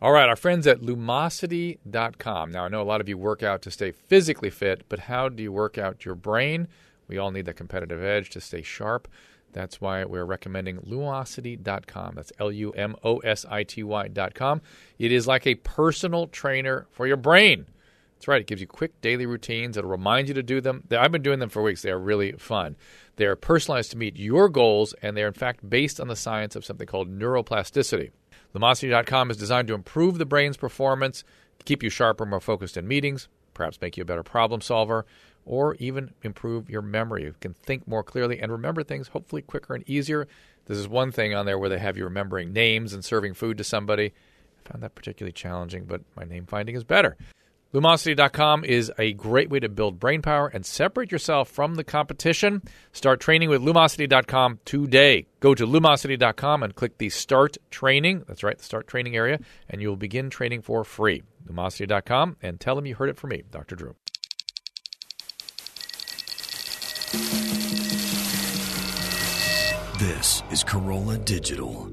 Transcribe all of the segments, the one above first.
All right, our friends at Lumosity.com. Now, I know a lot of you work out to stay physically fit, but how do you work out your brain? We all need the competitive edge to stay sharp. That's why we're recommending Lumosity.com. That's Lumosity.com. It is like a personal trainer for your brain. That's right. It gives you quick daily routines. It'll remind you to do them. I've been doing them for weeks. They are really fun. They are personalized to meet your goals, and they're, in fact, based on the science of something called neuroplasticity. Lumosity.com is designed to improve the brain's performance, keep you sharper, more focused in meetings, perhaps make you a better problem solver, or even improve your memory. You can think more clearly and remember things hopefully quicker and easier. This is one thing on there where they have you remembering names and serving food to somebody. I found that particularly challenging, but my name finding is better. Lumosity.com is a great way to build brain power and separate yourself from the competition. Start training with Lumosity.com today. Go to Lumosity.com and click the Start Training. That's right, the Start Training area, and you'll begin training for free. Lumosity.com, and tell them you heard it from me, Dr. Drew. This is Corolla Digital.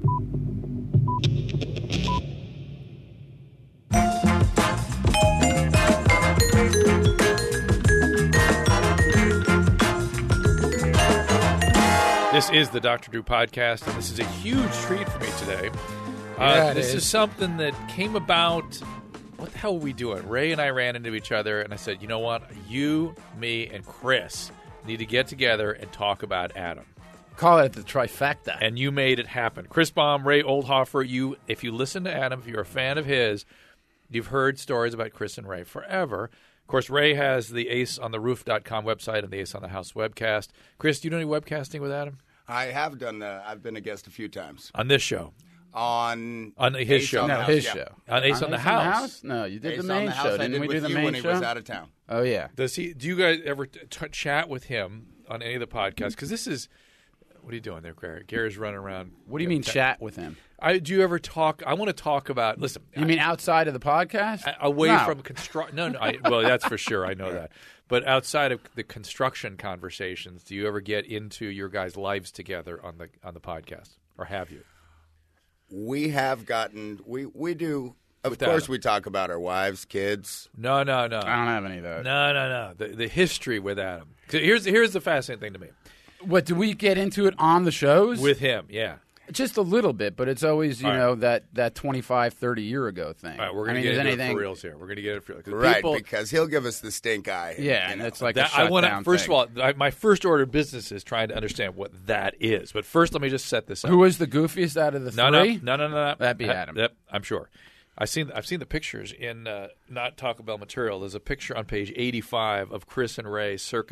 This is the Dr. Drew Podcast, and this is a huge treat for me today. This is something that came about. What the hell are we doing? Ray and I ran into each other, and I said, you know what? You, me, and Chris need to get together and talk about Adam. Call it the trifecta. And you made it happen. Chris Baum, Ray Oldhofer, if you listen to Adam, if you're a fan of his, you've heard stories about Chris and Ray forever. Of course, Ray has the aceontheroof.com website and the Ace on the House webcast. Chris, do you do any webcasting with Adam? I have done. I've been a guest a few times on this show. On his show. No, his show. On Ace on the House? No, you did Ace the main show. Didn't we do the main when show? He was out of town. Oh, yeah. Do you guys ever chat with him on any of the podcasts? Because this is, what are you doing there, Gary? Gary's running around. What do you mean chat with him? Do you ever talk? I want to talk about, listen. You mean outside of the podcast? Away from construction. No. Well, that's for sure. I know that. But outside of the construction conversations, do you ever get into your guys' lives together on the podcast, or have you? We have gotten. We do. Of course, we talk about our wives, kids. No. I don't have any of those. No. The history with Adam. Here's the fascinating thing to me. What, do we get into it on the shows? With him, yeah. Just a little bit, but it's always, that 25, 30 year ago thing. All right, we're going to get into it for reals here. We're going to get it for reals. Right, because he'll give us the stink eye. Yeah, and it's like a shutdown First of all, my first order of business is trying to understand what that is. But first, let me just set this up. Who was the goofiest out of the three? No. That'd be Adam. Yep, I'm sure. I've seen the pictures in not Taco Bell material. There's a picture on page 85 of Chris and Ray circa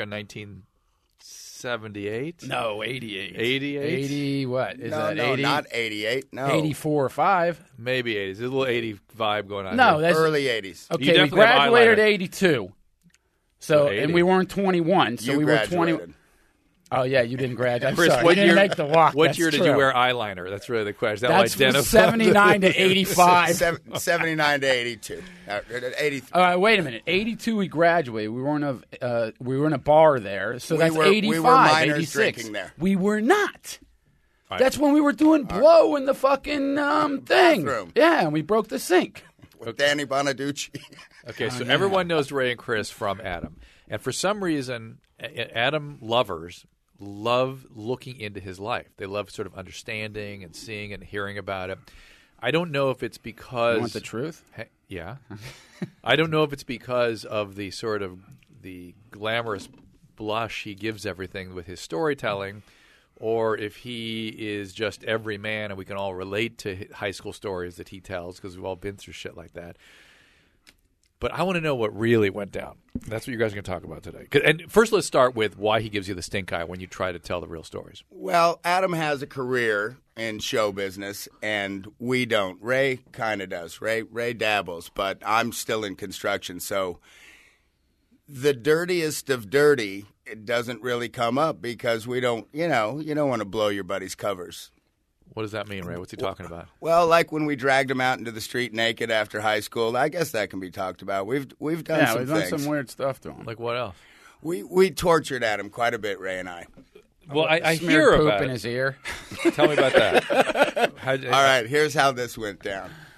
1978? No, 88. 88? 80 what? Is that 80? No, not 88. No. 84 or 5. Maybe 80s. There's a little 80 vibe going on. No, there. that's early 80s. Okay, we graduated 82. So, and we weren't 21, so you we graduated. were 20. Oh, yeah, you didn't graduate. I'm Chris, sorry. what you year, didn't make the walk. What year did true. you wear eyeliner? That's really the question. That's from 79 to 85. 79 to 82. 83. All right, wait a minute. 82 we graduated. We were in a bar there, so that's 85, we were minors 86. drinking there. We were not. Right. That's when we were doing blow in the fucking thing. Bathroom. Yeah, and we broke the sink. With Danny Bonaducci. Okay, so everyone knows Ray and Chris from Adam. And for some reason, Adam lovers love looking into his life. They love sort of understanding and seeing and hearing about it. I don't know if it's because... You want the truth? Yeah. I don't know if it's because of the sort of the glamorous blush he gives everything with his storytelling, or if he is just every man and we can all relate to high school stories that he tells because we've all been through shit like that. But I want to know what really went down. That's what you guys are going to talk about today. And first, let's start with why he gives you the stink eye when you try to tell the real stories. Well, Adam has a career in show business, and we don't. Ray kind of does. Ray dabbles, but I'm still in construction. So the dirtiest of dirty, it doesn't really come up because we don't, you don't want to blow your buddy's covers. What does that mean, Ray? What's he talking about? Well, like when we dragged him out into the street naked after high school, I guess that can be talked about. We've done some things. Yeah, we've done some weird stuff to him. Like what else? We tortured Adam quite a bit, Ray and I. Well, I Smeared hear poop about in it. his ear. Tell me about that. All right, here's how this went down.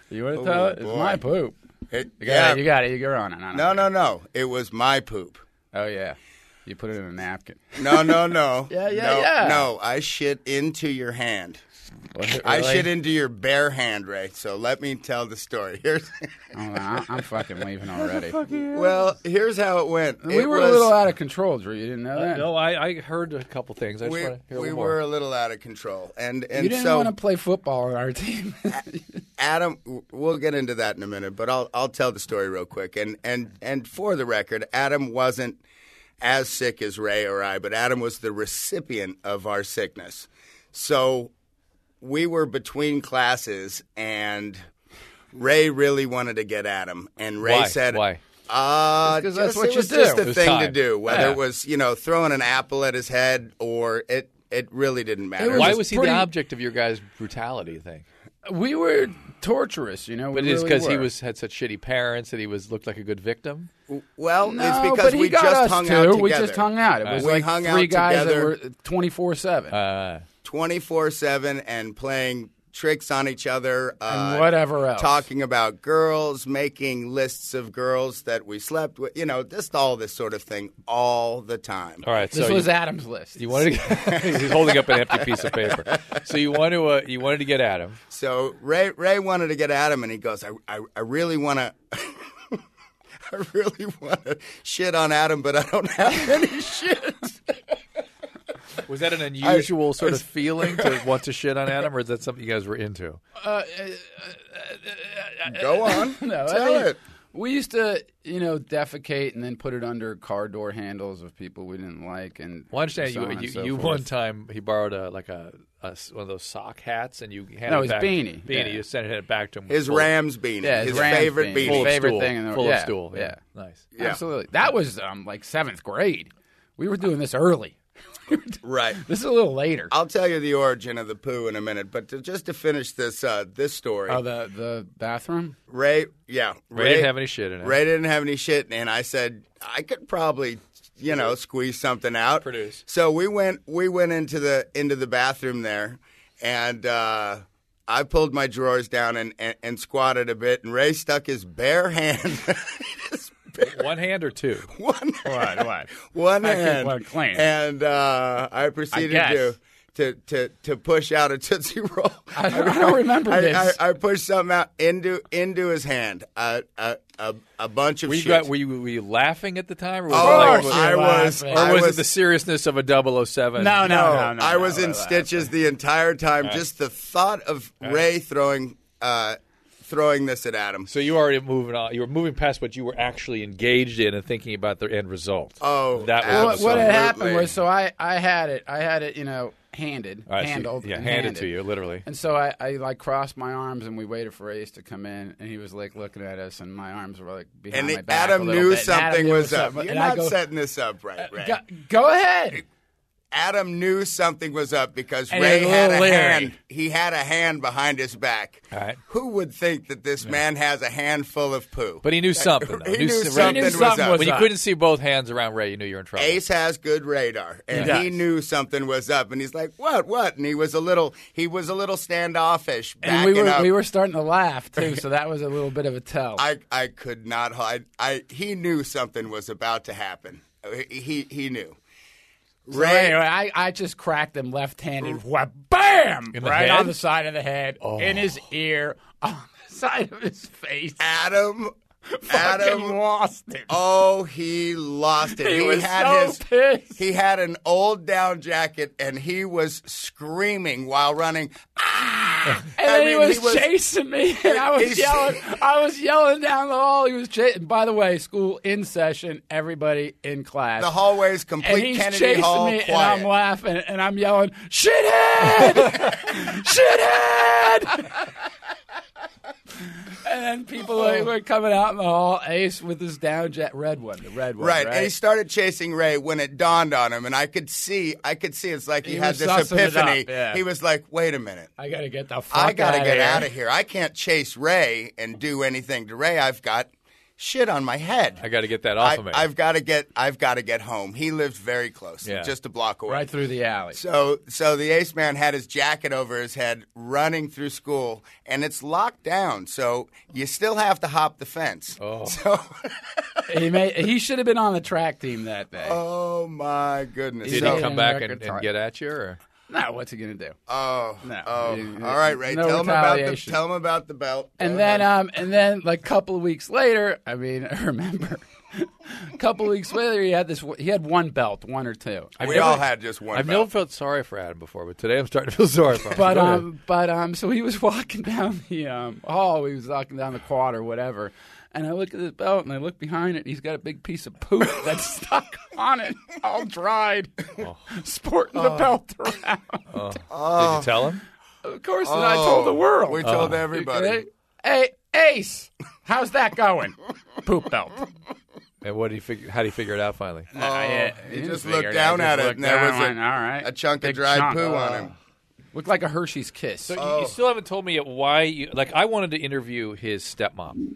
You want to tell it? It's boy. my poop. You You got it. You're on it. No. It was my poop. Oh, yeah. You put it in a napkin. No. Yeah. No, I shit into your hand. I shit into your bare hand, Ray. So let me tell the story. I'm fucking leaving already. Well, here's how it went. We were a little out of control, Drew. You didn't know that? No, I heard a couple things. I just want to hear a we little more. were a little out of control, and You didn't so want to play football on our team. Adam, we'll get into that in a minute, but I'll tell the story real quick. And for the record, Adam wasn't as sick as Ray or I, but Adam was the recipient of our sickness. So we were between classes, and Ray really wanted to get Adam, and Ray said, Why? Because that's what it you was do. just It a was thing to time. do, whether Yeah. it was throwing an apple at his head or it really didn't matter. Why was was he pretty- the object of your guys' brutality, you think? We were torturous, you know. But we it's really because he were. had such shitty parents that he looked like a good victim? Well, No, it's because but he we got just us hung too. out together. We just hung out. It was We like hung three out guys together. that were 24/7. 24/7 and playing tricks on each other. And whatever else. Talking about girls, making lists of girls that we slept with. Just all this sort of thing all the time. All right, This so was Adam's list. you wanted to he's holding up an empty piece of paper. So you wanted to get Adam. So Ray wanted to get Adam, and he goes, I really want to... I really want to shit on Adam, but I don't have any shit. Was that an unusual sort of feeling to want to shit on Adam, or is that something you guys were into? Go on. No, Tell it. We used to, defecate and then put it under car door handles of people we didn't like. And Well, I understand so on and so you forth. one time he borrowed one of those sock hats, and you handed No, it his back. beanie. Yeah. You sent it back to him. His full- Rams beanie. Yeah, his Rams favorite beanie. beanie. full of favorite stool. thing in the full yeah, of stool. Yeah, Nice. Yeah. absolutely. That was like 7th grade. We were doing this early. Right. This is a little later. I'll tell you the origin of the poo in a minute, but just to finish this story, Oh, the bathroom? Ray Ray didn't have any shit in it. Ray didn't have any shit, and I said I could probably, squeeze something out. Produce. So we went into the bathroom there, and I pulled my drawers down and squatted a bit, and Ray stuck his bare hand. One hand or two? One hand. What? One I keep hand. one clean. And I proceeded to push out a Tootsie Roll. I don't remember this. I pushed something out into his hand. A bunch of shit. Were you laughing at the time? Or was Oh, it like, you're laughing. or was I it the seriousness of a 007? No. I was in stitches the entire time. Just the thought of Ray throwing this at Adam. So you were already moving on. You were moving past what you were actually engaged in and thinking about the end result. Oh, that Well, was what had happened Absolutely. was, so I had it, handed, All right, so handled, yeah, and handed to you, literally. And so I like crossed my arms and we waited for Ace to come in, and he was like looking at us, and my arms were like behind my And back. Adam a little knew bit, and Adam something knew was up. something, You're and I not go, setting this up right, Ray. Go ahead. Adam knew something was up because And Ray he was a had a little leery. hand. He had a hand behind his back. All right. Who would think that this man has a handful of poo? But he knew something. Though. He knew Ray- something was up. When you couldn't see both hands around Ray, you knew you were in trouble. Ace has good radar, and He he does. knew something was up. And he's like, "What?" And he was a little standoffish, And backing up. we were starting to laugh too, so that was a little bit of a tell. I could not hide. He knew something was about to happen. He knew. So anyway, I just cracked him left-handed, bam, In the right head? on the side of the head, in his ear, on the side of his face. Adam Fucking lost it. Oh, he lost it. He was so pissed. He had an old down jacket, and he was screaming while running. Ah! And then he was was chasing me, and I was yelling. I was yelling down the hall. He was chasing. By the way, school in session, everybody in class. The hallway's and complete he's Kennedy chasing Hall me, quiet. and I'm laughing, and I'm yelling, "Shithead! Shithead!" And then people were coming out in the hall. Ace with his down jet, the red one, Right, and he started chasing Ray when it dawned on him, and I could see it's like he had was this sussing it epiphany. up, yeah. He was like, "Wait a minute, I got to get the fuck I got to get here. out of here. I can't chase Ray and do anything to Ray. I've got shit on my head. I got to get that off of me. I've got to get home. He lived very close, just a block away. Right through the alley. So the ace man had his jacket over his head running through school, and it's locked down, so you still have to hop the fence. Oh. So he should have been on the track team that day. oh, my goodness. Did So- he come back and record get at you? Or? No, what's he going to do? Oh, No. all right, Ray. No tell him retaliation. about the belt. And Go then, ahead. like a couple of weeks later, I remember, a couple of weeks later, he had one belt, one or two. we all had just one. I've belt. never felt sorry for Adam before, but today I'm starting to feel sorry for him. Go ahead. But so he was walking down the hall. He was walking down the quad or whatever. And I look at his belt, and I look behind it. He's got a big piece of poop that's stuck on it, all dried, sporting the belt around. Did you tell him? Of course, and I told the world. We told everybody. Hey, Ace, how's that going? Poop belt. And what did he figure? How did he figure it out finally? He just looked down at it, and there was all right. a chunk Big of dried chunk. poo on him. Looked like a Hershey's Kiss. So you still haven't told me yet why you like. I wanted to interview his stepmom.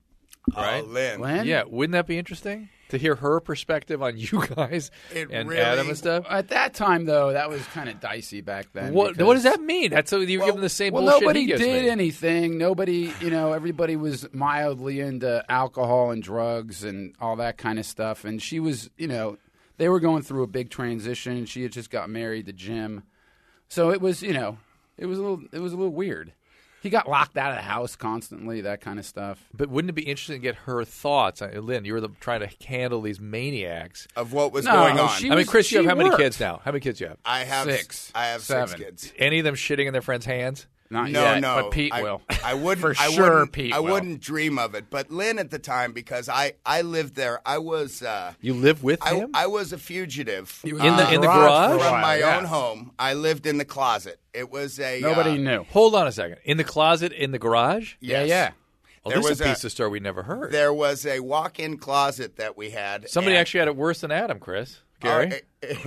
Right, Lynn. Lynn? Yeah, wouldn't that be interesting to hear her perspective on you guys It and really- Adam and stuff? At that time, though, that was kind of dicey back then. What because- does that mean? That's so you're giving the same Well, bullshit nobody he gives did me. anything. Nobody, everybody was mildly into alcohol and drugs and all that kind of stuff. And she was, they were going through a big transition. She had just got married to Jim, so it was, it was a little weird. He got locked out of the house constantly, that kind of stuff. But wouldn't it be interesting to get her thoughts? Lynn, you were trying to handle these maniacs. Of what was No, going on. she- I mean, Chris, you have she how many worked. kids now? How many kids do you have? I have Six. I have Seven. 6 kids. Any of them shitting in their friends' hands? Not No, yet, no. but Pete I, will. I wouldn't. For I sure, wouldn't, Pete I will. wouldn't dream of it. But Lynn at the time, because I lived there. I was. You live with I, him? I was a fugitive. He was In the garage? for a From while, my yeah. own home. I lived in the closet. It was a Nobody knew. Hold on a second. In the closet, in the garage? Yes. Yeah. Oh, There this was is a a- piece of story we never heard. There was a walk-in closet that we had. Somebody and- actually had it worse than Adam, Chris. Gary?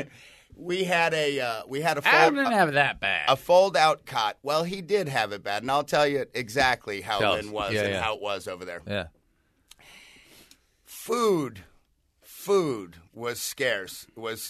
we had a Adam didn't have that bad. a fold-out cot. Well, he did have it bad, and I'll tell you exactly how Tell Lynn us. was Yeah, and yeah. how it was over there. Yeah. Food was scarce.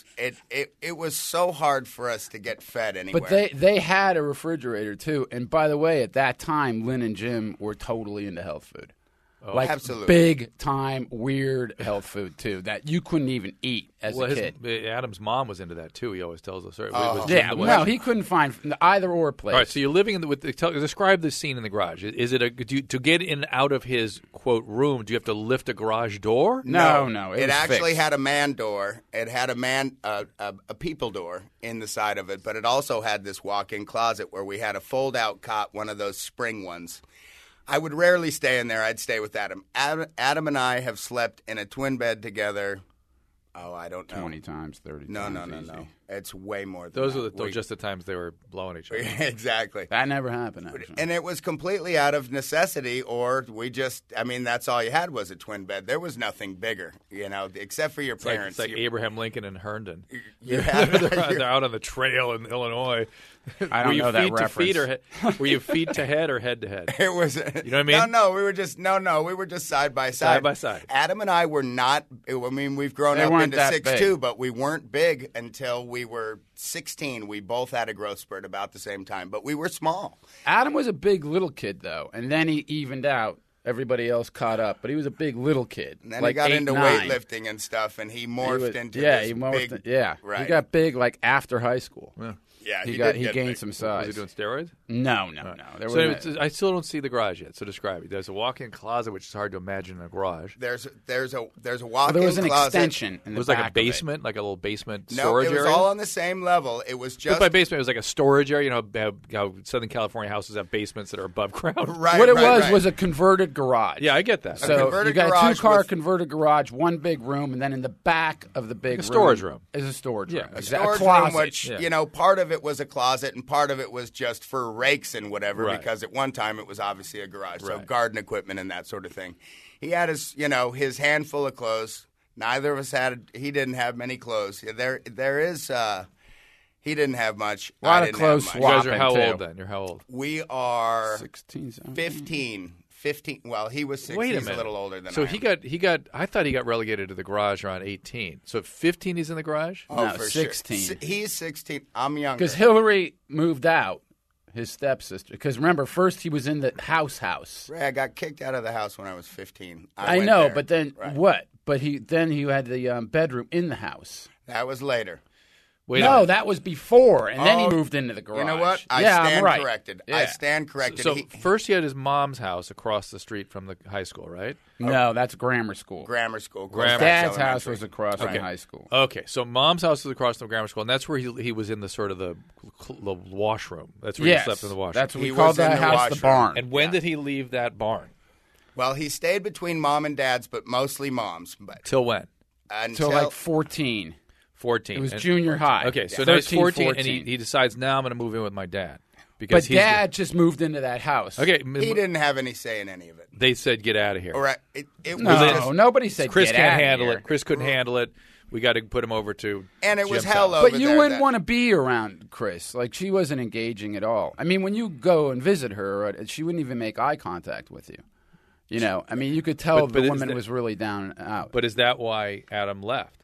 It was so hard for us to get fed anywhere. But they had a refrigerator too. And by the way, at that time, Lynn and Jim were totally into health food. Like absolutely. big time weird health food too that you couldn't even eat as a kid. Adam's mom was into that too. He always tells us. Or Oh. was Jim Yeah, the one? no, he couldn't find either or place. All right, so you're living in describe the scene in the garage. Is it to get in and out of his quote room? Do you have to lift a garage door? No, It was actually fixed. had a man door. It had a people door in the side of it, but it also had this walk-in closet where we had a fold-out cot, one of those spring ones. I would rarely stay in there. I'd stay with Adam. Adam and I have slept in a twin bed together. Oh, I don't know. 20 times, 30 No, times. no. easy. It's way more than Those that. were just the times they were blowing each other. Exactly. That never happened, actually. And it was completely out of necessity, or that's all you had was a twin bed. There was nothing bigger, except for your parents. It's like Abraham Lincoln and Herndon. You had- They're out on the trail in Illinois. I don't know that reference. Were you feet to head or head to head? It was. You know what I mean? No, we were just side by side. Side by side. Adam and I were not. I mean, we've grown They up weren't into that 6'2", big. but we weren't big until we were 16. We both had a growth spurt about the same time, but we were small. Adam was a big little kid, though, and then he evened out. Everybody else caught up, but he was a big little kid. And then like he got 8, into 9. weightlifting and stuff, and he He morphed was- into yeah, this he morphed. big. Yeah, right. he got big like after high school. Yeah, He did gained get big. some Was size. he doing steroids? No. There So was I still don't see the garage yet. So describe it. There's a walk-in closet, which is hard to imagine in a garage. There's a walk-in there was an closet. extension in It the was like back a of it. basement, like a little basement No, storage it was area. all on the same level. It was But just by basement, it was like a storage area. You know how Southern California houses have basements that are above ground. right. What it right. was a converted garage. Yeah, I get that. So converted you got a garage 2-car with- converted garage, one big room, and then in the back of the big a storage room. is a storage room. Yeah, a Exact- storage closet. room, which Yeah. part of it was a closet and part of it was just for rakes and whatever. Right. Because at one time it was obviously a garage, so Right. garden equipment and that sort of thing. He had his handful of clothes. Neither of us had. He didn't have many clothes. There is. He didn't have much. A lot I of didn't clothes have You much. guys are how Swapping, old too. then? You're how old? We are 16, 17. 15. 15. Well, he was 6. Wait a He's minute. a little older than So I he am. got. I thought he got relegated to the garage around 18. So at 15, he's in the garage. Oh, No, for 16. Sure. He's 16. I'm younger. Because Hillary moved out, his stepsister. Because remember, first he was in the house. Ray, I got kicked out of the house when I was 15. I went know, there. but then Right. what? But he had the bedroom in the house. That was later. Wait a No, minute. that was before, and then he Oh, moved into the garage. You know what? I yeah, stand I'm right. corrected. Yeah. I stand corrected. So He- first he had his mom's house across the street from the high school, right? No, that's grammar school. grammar school. Grammar- Dad's Elementary. house was across from high school. Okay, so mom's house was across from the grammar school, and that's where he was in the sort of the washroom. That's where Yes, he slept in the washroom. that's what we He called was in that the house the washroom. barn. And when did he leave that barn? Well, he stayed between mom and dad's, but mostly mom's. But Till when? Until like 14. 14. It was And- junior high. Okay, so Yeah. now he's 13, 14, and 14. he decides now I'm going to move in with my dad because But he's Dad just moved into that house. okay. he didn't have any say in any of it. They said get out of here. All right. It was No, just, nobody said Chris get can't outta handle here. it. Chris couldn't handle it. We got to put him over to. and it was Jim's hell house. over But you there wouldn't that- want to be around Chris. Like, she wasn't engaging at all. I mean, when you go and visit her, she wouldn't even make eye contact with you. You know, I mean, you could tell But the is woman that- was really down and out. But is that why Adam left?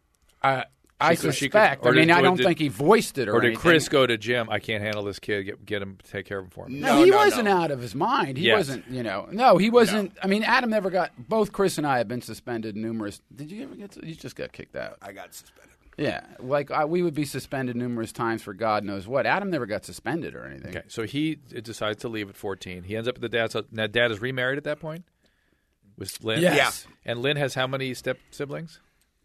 I she could- suspect. or I mean, did- I or don't did- think he voiced it or Or did anything. Chris go to Jim? I can't handle this kid. Get him. Take care of him for me. No, he No, wasn't no. out of his mind. He Yes. wasn't, No, he wasn't. I mean, Adam never got. Both Chris and I have been suspended numerous. Did you ever get? You just got kicked out. I got suspended. Yeah, like we would be suspended numerous times for God knows what. Adam never got suspended or anything. Okay, so he decides to leave at 14. He ends up at the dad's house. Now, Dad is remarried at that point with Lynn. Yes. And Lynn has how many step siblings?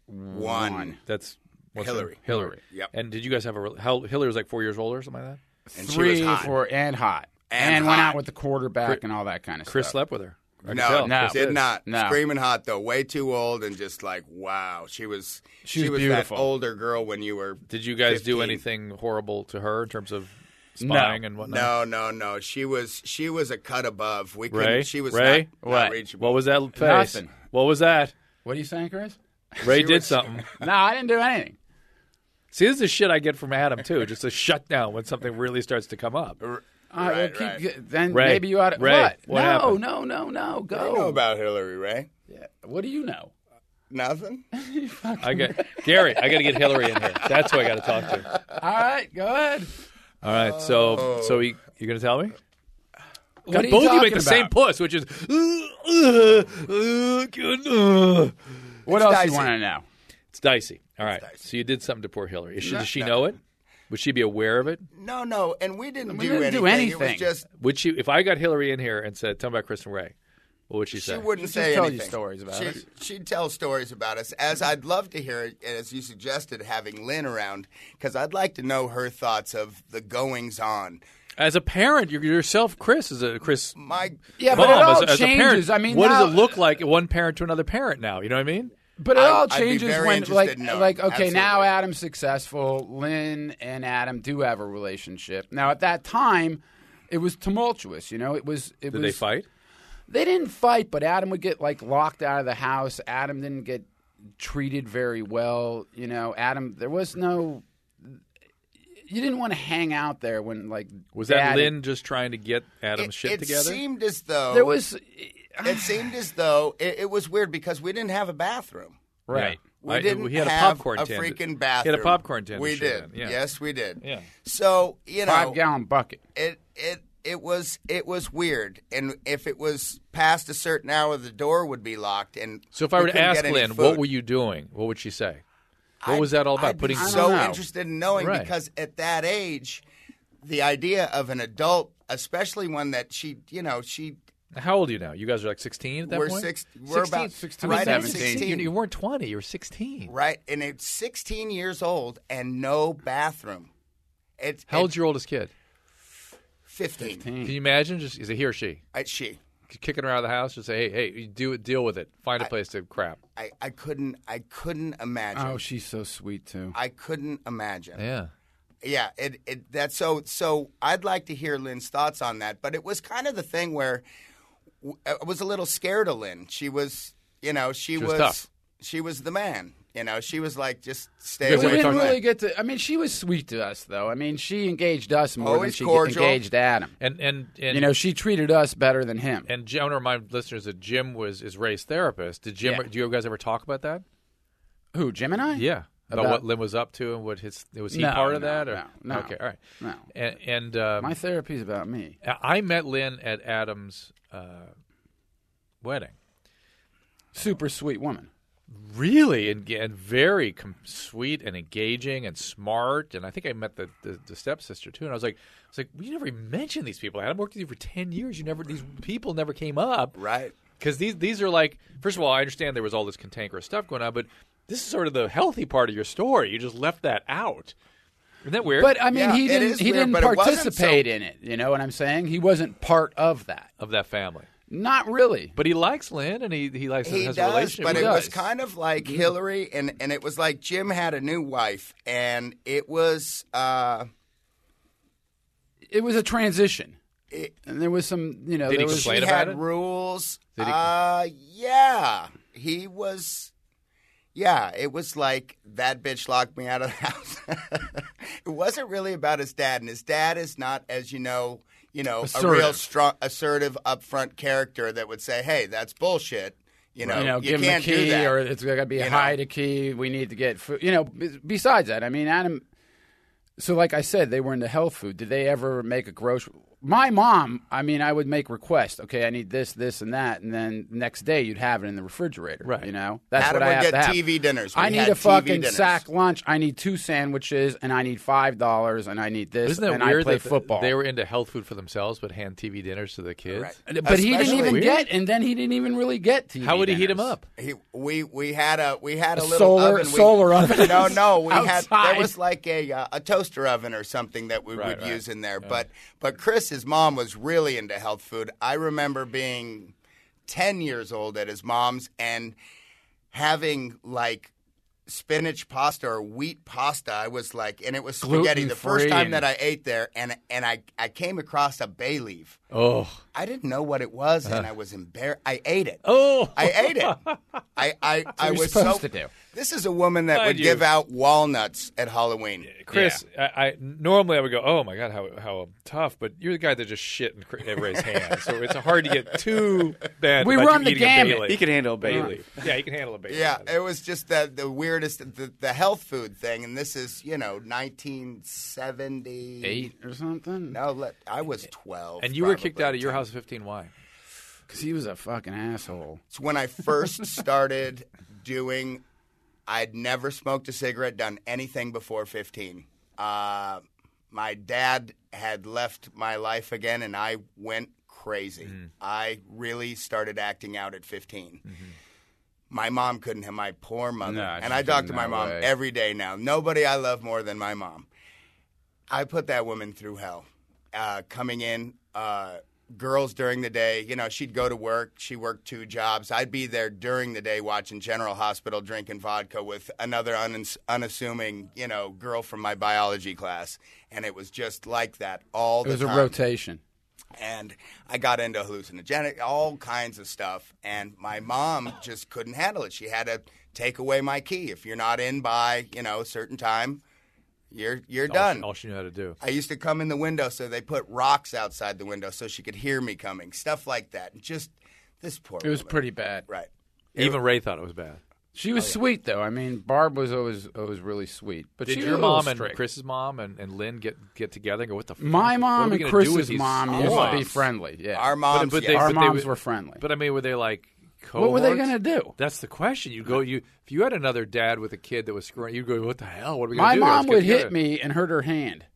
One. That's what's her Hillary. name? Hillary. Yep. And did you guys have Hillary was like 4 years older or something like that? And she was 3, hot. 4, and hot, And went hot. out with the quarterback and all that kind of Chris stuff. slept with her. I can No, tell. no. Chris did did. not. No. Screaming hot though, way too old, and just like wow, she was was that beautiful. older girl when you were. Did you guys do 15. anything horrible to her in terms of spying and whatnot? No. She was a cut above. We Ray? couldn't. She was Ray? not What? reachable. What was that face? Nothing. What was that? What are you saying, Chris? Ray She did was- something. No, I didn't do anything. See, this is the shit I get from Adam too. Just a shutdown when something really starts to come up. Right, keep, right. Then Ray, maybe you ought to. Ray, What? what no, happened? no. Go. I know about Hillary, Ray. Yeah. What do you know? Nothing. I got Gary. I got to get Hillary in here. That's who I got to talk to. All right, go ahead. All right. So you gonna tell me? What are you both of you talking make the same about? puss, which is. What It's else dicey. you want to know? It's dicey. All right. dicey. So you did something to poor Hillary. Does she No. know it? Would she be aware of it? No, and we didn't We do didn't anything. do It was anything. just Would she? If I got Hillary in here and said, "Tell me about Chris and Ray," what would she she say? wouldn't She'd say just tell you anything. stories about us. She'd tell stories about us, as I'd love to hear it, as you suggested, having Lynn around, because I'd like to know her thoughts of the goings on. As a parent, yourself, Chris, is a Chris. Yeah, mom, but it all as a parent, changes. I mean, what now- does it look like one parent to another parent now? You know what I mean? But it I'd all be changes very when, interested in knowing. okay, now Absolutely. Adam's successful. Lynn and Adam do have a relationship. Now, at that time, it was tumultuous. You know, it was. Did they fight? They didn't fight, but Adam would get locked out of the house. Adam didn't get treated very well. You know, Adam. There was no. You didn't want to hang out there when Was Dad- that Lynn just trying to get Adam's shit it together? seemed as though There was. It seemed as though it was weird because we didn't have a bathroom. Right. We didn't he had have a popcorn a tin. freaking bathroom. He had a popcorn tin. to We shit did. in. Yeah. Yes, we did. Yeah. So you know, 5-gallon bucket. it was weird, and if it was past a certain hour, the door would be locked. And So if I we were to couldn't ask get any Lynn, food. what were you doing? What would she say? What was that all about? I'd be Putting so know. interested in knowing Right. because at that age, the idea of an adult, especially one that she. How old are you now? You guys are like 16 at that We're point? we're about 16, right at 17. 16. You weren't 20. You were 16. Right, and it's 16 years old and no bathroom. How old's your oldest kid? 15. Can you imagine? Just is it he or she She. kicking her out of the house? Just say, hey, you deal with it. Find a place to crap. I couldn't imagine. Oh, she's so sweet too. I couldn't imagine. Yeah. Yeah, that's so I'd like to hear Lynn's thoughts on that, but it was kind of the thing where I was a little scared of Lynn. She was, she was tough. She was the man. You know, she was like, just stay You guys We away ever didn't from really it. get to. I mean, she was sweet to us, though. I mean, she engaged us more Always than she cordial. engaged Adam. And You know, she treated us better than him. And I want to remind listeners that Jim is Ray's therapist. Did Jim? Yeah. Do you guys ever talk about that? Who, Jim and I? Yeah, about About- what Lynn was up to and what was he No, part of no, that? Or? no. Okay, all right. No. And My therapy's about me. I met Lynn at Adam's wedding. Super sweet woman. Really, and very sweet and engaging and smart. And I think I met the stepsister too. And I was like, we never mentioned these people. Adam worked with you for 10 years. These people never came up. Right. Because these are like, first of all, I understand there was all this cantankerous stuff going on, but this is sort of the healthy part of your story. You just left that out. Isn't that weird? But I mean, Yeah, he it didn't. is He weird, didn't but it wasn't participate so- in it. You know what I'm saying? He wasn't part of that. of that family. Not really. But he likes Lynn, and he likes He has a does, relationship but with it her. was kind of like Hillary, and it was like Jim had a new wife, and it was It was a transition, it, and there was some. You know, Did he there was. complain he about had it? rules. Did he- Yeah, he was. Yeah, it was like that bitch locked me out of the house. It wasn't really about his dad, and his dad is not, as you know, a real Assertive. strong, assertive, upfront character that would say, "Hey, that's bullshit." You know, give him can't a key, do that. or it's going to be a You know? hide a key. We need to get food. You know, besides that, I mean, Adam. So, like I said, they were into health food. Did they ever make a grocery? My mom, I mean, I would make requests. Okay, I need this, this, and that, and then next day you'd have it in the refrigerator. Right. You know, that's Adam what I would have get to have. TV dinners. I We need had a TV fucking dinners. sack lunch. I need 2 sandwiches, and I need $5, and I need this, Isn't that and weird I play that football. they were into health food for themselves, but hand TV dinners to the kids? Right. But he didn't Especially- even Weird. get, and then he didn't even really get TV. How would he heat dinners. them up? We had a little solar- oven. solar oven. No, we had Outside. there was like a toaster oven or something that we Right, would right. use in there. But Chris, his mom, was really into health food. I remember being 10 years old at his mom's and having like spinach pasta or wheat pasta. I was like, and it was spaghetti. The first Gluten-free time and- that I ate there, and I came across a bay leaf. Oh. I didn't know what it was, and I was embarrassed. I ate it. Oh. I ate it. I you're was supposed so. to do. This is a woman that Mind would you. give out walnuts at Halloween. Chris, I normally I would go, oh my god, how tough, but you're the guy that just shit in Ray's hands, so it's hard to get too bad. We about run you the eating a gamut. bay leaf. He can handle a bay Bay leaf. leaf. Yeah, he can handle a bay leaf. Yeah, it was just the weirdest, the health food thing, and this is 1970. 8 or something? No, I was 12. And you were kicked probably. out of your house at 15. Why? Because he was a fucking asshole. It's when I first started doing. I'd never smoked a cigarette, done anything before 15. My dad had left my life again, and I went crazy. I really started acting out at 15. My mom couldn't have, my poor mother. No, and she I talk couldn't, to my no mom way. every day now. Nobody I love more than my mom. I put that woman through hell. Coming in, girls during the day, she'd go to work. She worked 2 jobs. I'd be there during the day watching General Hospital, drinking vodka with another unassuming, girl from my biology class. And it was just like that all the It was time. a rotation. And I got into hallucinogenic, all kinds of stuff. And my mom just couldn't handle it. She had to take away my key. If you're not in by, a certain time, you're done. All she knew how to do. I used to come in the window, so they put rocks outside the window so she could hear me coming. Stuff like that. And just this poor It was woman. pretty bad. Right. Even Ray thought it was bad. She was sweet, though. I mean, Barb was always really sweet. But Did she was your a little mom and strict. Chris's mom and Lynn get together and go, what the fuck? My What mom are we and gonna do with Chris's these mom used to be moms? friendly. Yeah, Our moms, but yeah. they- our moms were- were friendly. But I mean, were they like What were they cohorts? going to do? That's the question. If you had another dad with a kid that was screwing, you'd go, what the hell? What are we going My to do? mom Let's get would hit together. me and hurt her hand.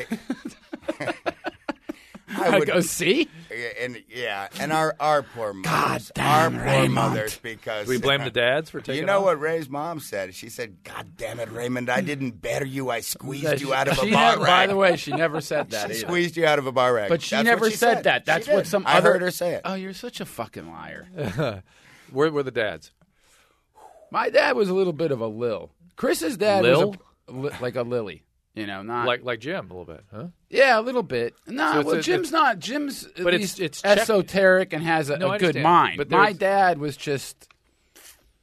I I would, go, see? and our poor mothers. damn, our poor Raymond. mothers, because Do we blame the dads for taking You know off? what Ray's mom said? She said, "God damn it, Raymond! I didn't bear you. I squeezed you out of a She bar never, rag. by the way, she never said that She either. squeezed you out of a bar rag." But she That's never what she said that. That's She what did. some I other. heard her say it. Oh, you're such a fucking liar. Where were the dads? My dad was a little bit of a lil. Chris's dad Lil? was like a lily. Not Like Jim a little bit, huh? yeah, a little bit. No, So it's well, a- Jim's not. Jim's at But least it's check- esoteric and has No, I a good understand. mind. But My there's- dad was just.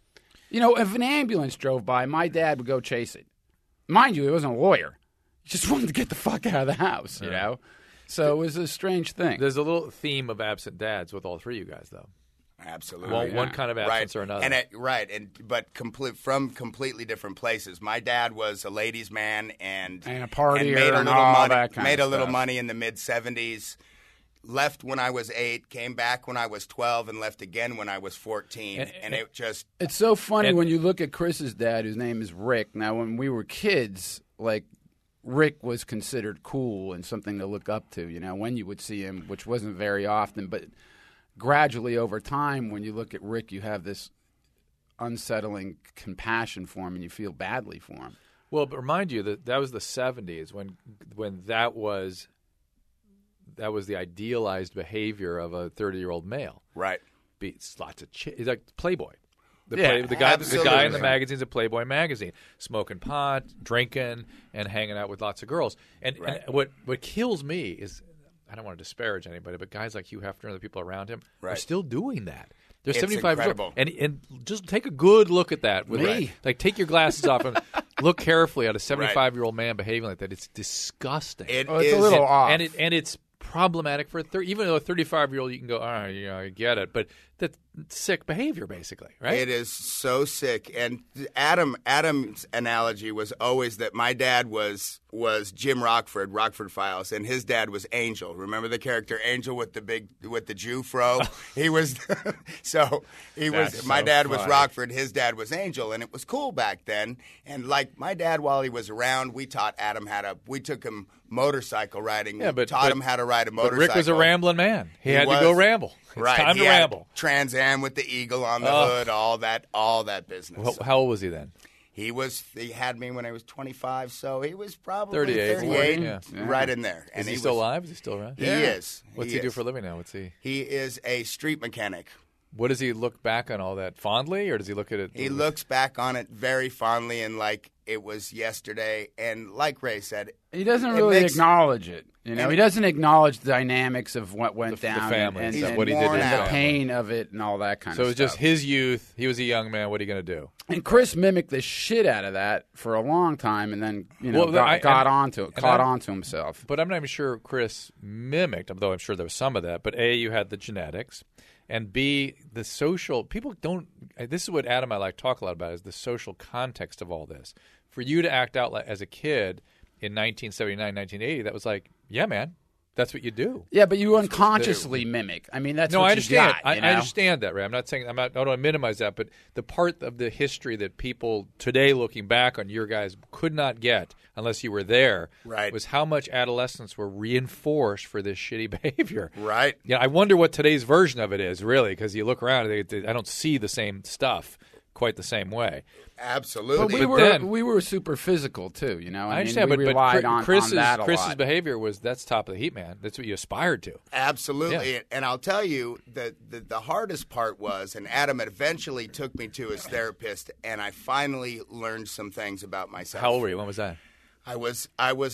You know, if an ambulance drove by, my dad would go chase it. Mind you, he wasn't a lawyer. He just wanted to get the fuck out of the house, you know? So it was a strange thing. There's a little theme of absent dads with all three of you guys, though. Absolutely. One kind of absence or another. But from completely different places. My dad was a ladies' man and a partier and made a and little all money. that kind made of a little stuff. money in the mid-'70s. Left when I was 8, came back when I was 12, and left again when I was 14. And it just It's so funny when you look at Chris's dad, whose name is Rick. Now, when we were kids, like, Rick was considered cool and something to look up to, you know, when you would see him, which wasn't very often. But gradually over time, when you look at Rick, you have this unsettling compassion for him and you feel badly for him. Well, but remind you that was the 70s when that was the idealized behavior of a 30-year-old male. right. Beats lots of he's like Playboy. The guy in the absolutely. magazine's a Playboy magazine, smoking pot, drinking, and hanging out with lots of girls. And what kills me is, I don't want to disparage anybody, but guys like Hugh Hefner and the people around him are Right. still doing that. They're It's 75 years old. incredible. And just take a good look at that. With Me? like take your glasses off and look carefully at a 75-year-old man behaving like that. It's disgusting. It Oh, it's a is- little off. And it's problematic for even though a 35-year-old you can go, all right, you know, I get it, but that's sick behavior basically, right? It is so sick. And Adam's analogy was always that my dad was Jim Rockford Files, and his dad was Angel. Remember the character Angel with the Jew fro? He was my dad was Rockford, his dad was Angel, and it was cool back then. And like my dad, while he was around, we taught Adam we took him motorcycle riding. Yeah, but taught him how to ride a But motorcycle. Rick was a rambling man. He had to was. go ramble. It's Right. time He to had ramble. Trans Am with the eagle on the hood, all that business. How old was he then? He had me when I was 25, so he was probably 38, 38, yeah. right in there. Is he still alive? Is he still around? He is. What's he do for a living now? He is a street mechanic. What does he look back on all that fondly, or does he look at it? He looks back on it very fondly and like it was yesterday. And like Ray said, He doesn't it really makes- acknowledge it. You know, and- he doesn't acknowledge the dynamics of what went The down family and, and and, what he did to and his the family. pain of it and all that kind So of it was stuff. just his youth. He was a young man. What are you going to do? And Chris mimicked the shit out of that for a long time, and then caught onto himself. But I'm not even sure Chris mimicked, although I'm sure there was some of that. But A, you had the genetics, and B, the social. People don't. This is what Adam and I like to talk a lot about: is the social context of all this. For you to act out as a kid in 1979, 1980, that was like, yeah, man, that's what you do. Yeah, but you unconsciously mimic. I mean, that's No, what I you understand. got, you know? I understand that, Ray. I'm not saying I don't want to minimize that, but the part of the history that people today, looking back on your guys, could not get unless you were there, Right. was how much adolescents were reinforced for this shitty behavior. right? Yeah, I wonder what today's version of it is, really, because you look around, I don't see the same stuff quite the same way. Absolutely. But we were super physical too, you know. I understand, we but relied on Chris's that a Chris's lot. behavior that's top of the heap, man. That's what you aspired to. Absolutely. Yeah. And I'll tell you that the hardest part was, and Adam eventually took me to his therapist, and I finally learned some things about myself. How old were you? When was that? I was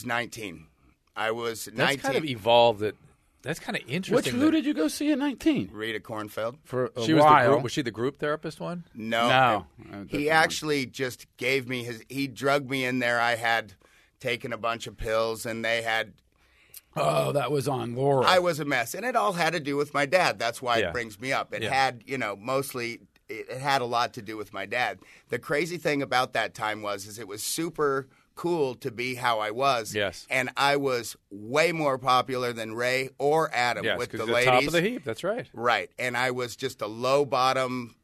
19. I was 19. That's kind of evolved. That's kind of interesting. Who did you go see at 19? Rita Kornfeld. For a She was while. the group. Was she the group therapist one? No. No. He actually just gave me he drugged me in there. I had taken a bunch of pills, and they had. Oh, that was on Laurel. I was a mess, and it all had to do with my dad. That's why Yeah. it brings me up. It Yeah. had, mostly it had a lot to do with my dad. The crazy thing about that time is it was super cool to be how I was. Yes. And I was way more popular than Ray or Adam Yes, with because the the ladies. top of the heap. That's right. Right. And I was just a low bottom,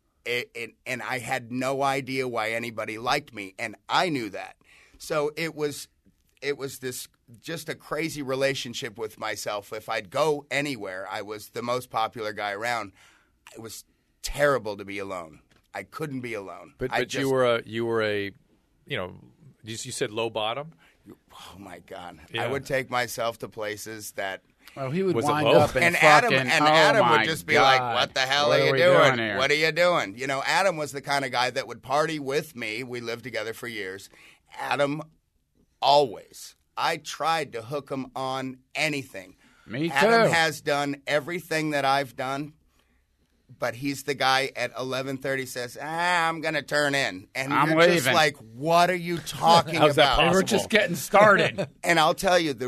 and I had no idea why anybody liked me, and I knew that. So it was this just a crazy relationship with myself. If I'd go anywhere, I was the most popular guy around. It was terrible to be alone. I couldn't be alone. But you were a, you said low bottom. Oh my God! Yeah. I would take myself to places that. Well, he would Was it wind low? up and Adam fucking, Adam oh would just be my like, God. "What the hell What are you we doing? here? What are you doing?" Adam was the kind of guy that would party with me. We lived together for years. Adam, always. I tried to hook him on anything. Me too. Adam has done everything that I've done. but he's the guy at 11:30 says, I'm going to turn in. And I'm you're just leaving. like, what are you talking How's that about? They were just getting started. And I'll tell you,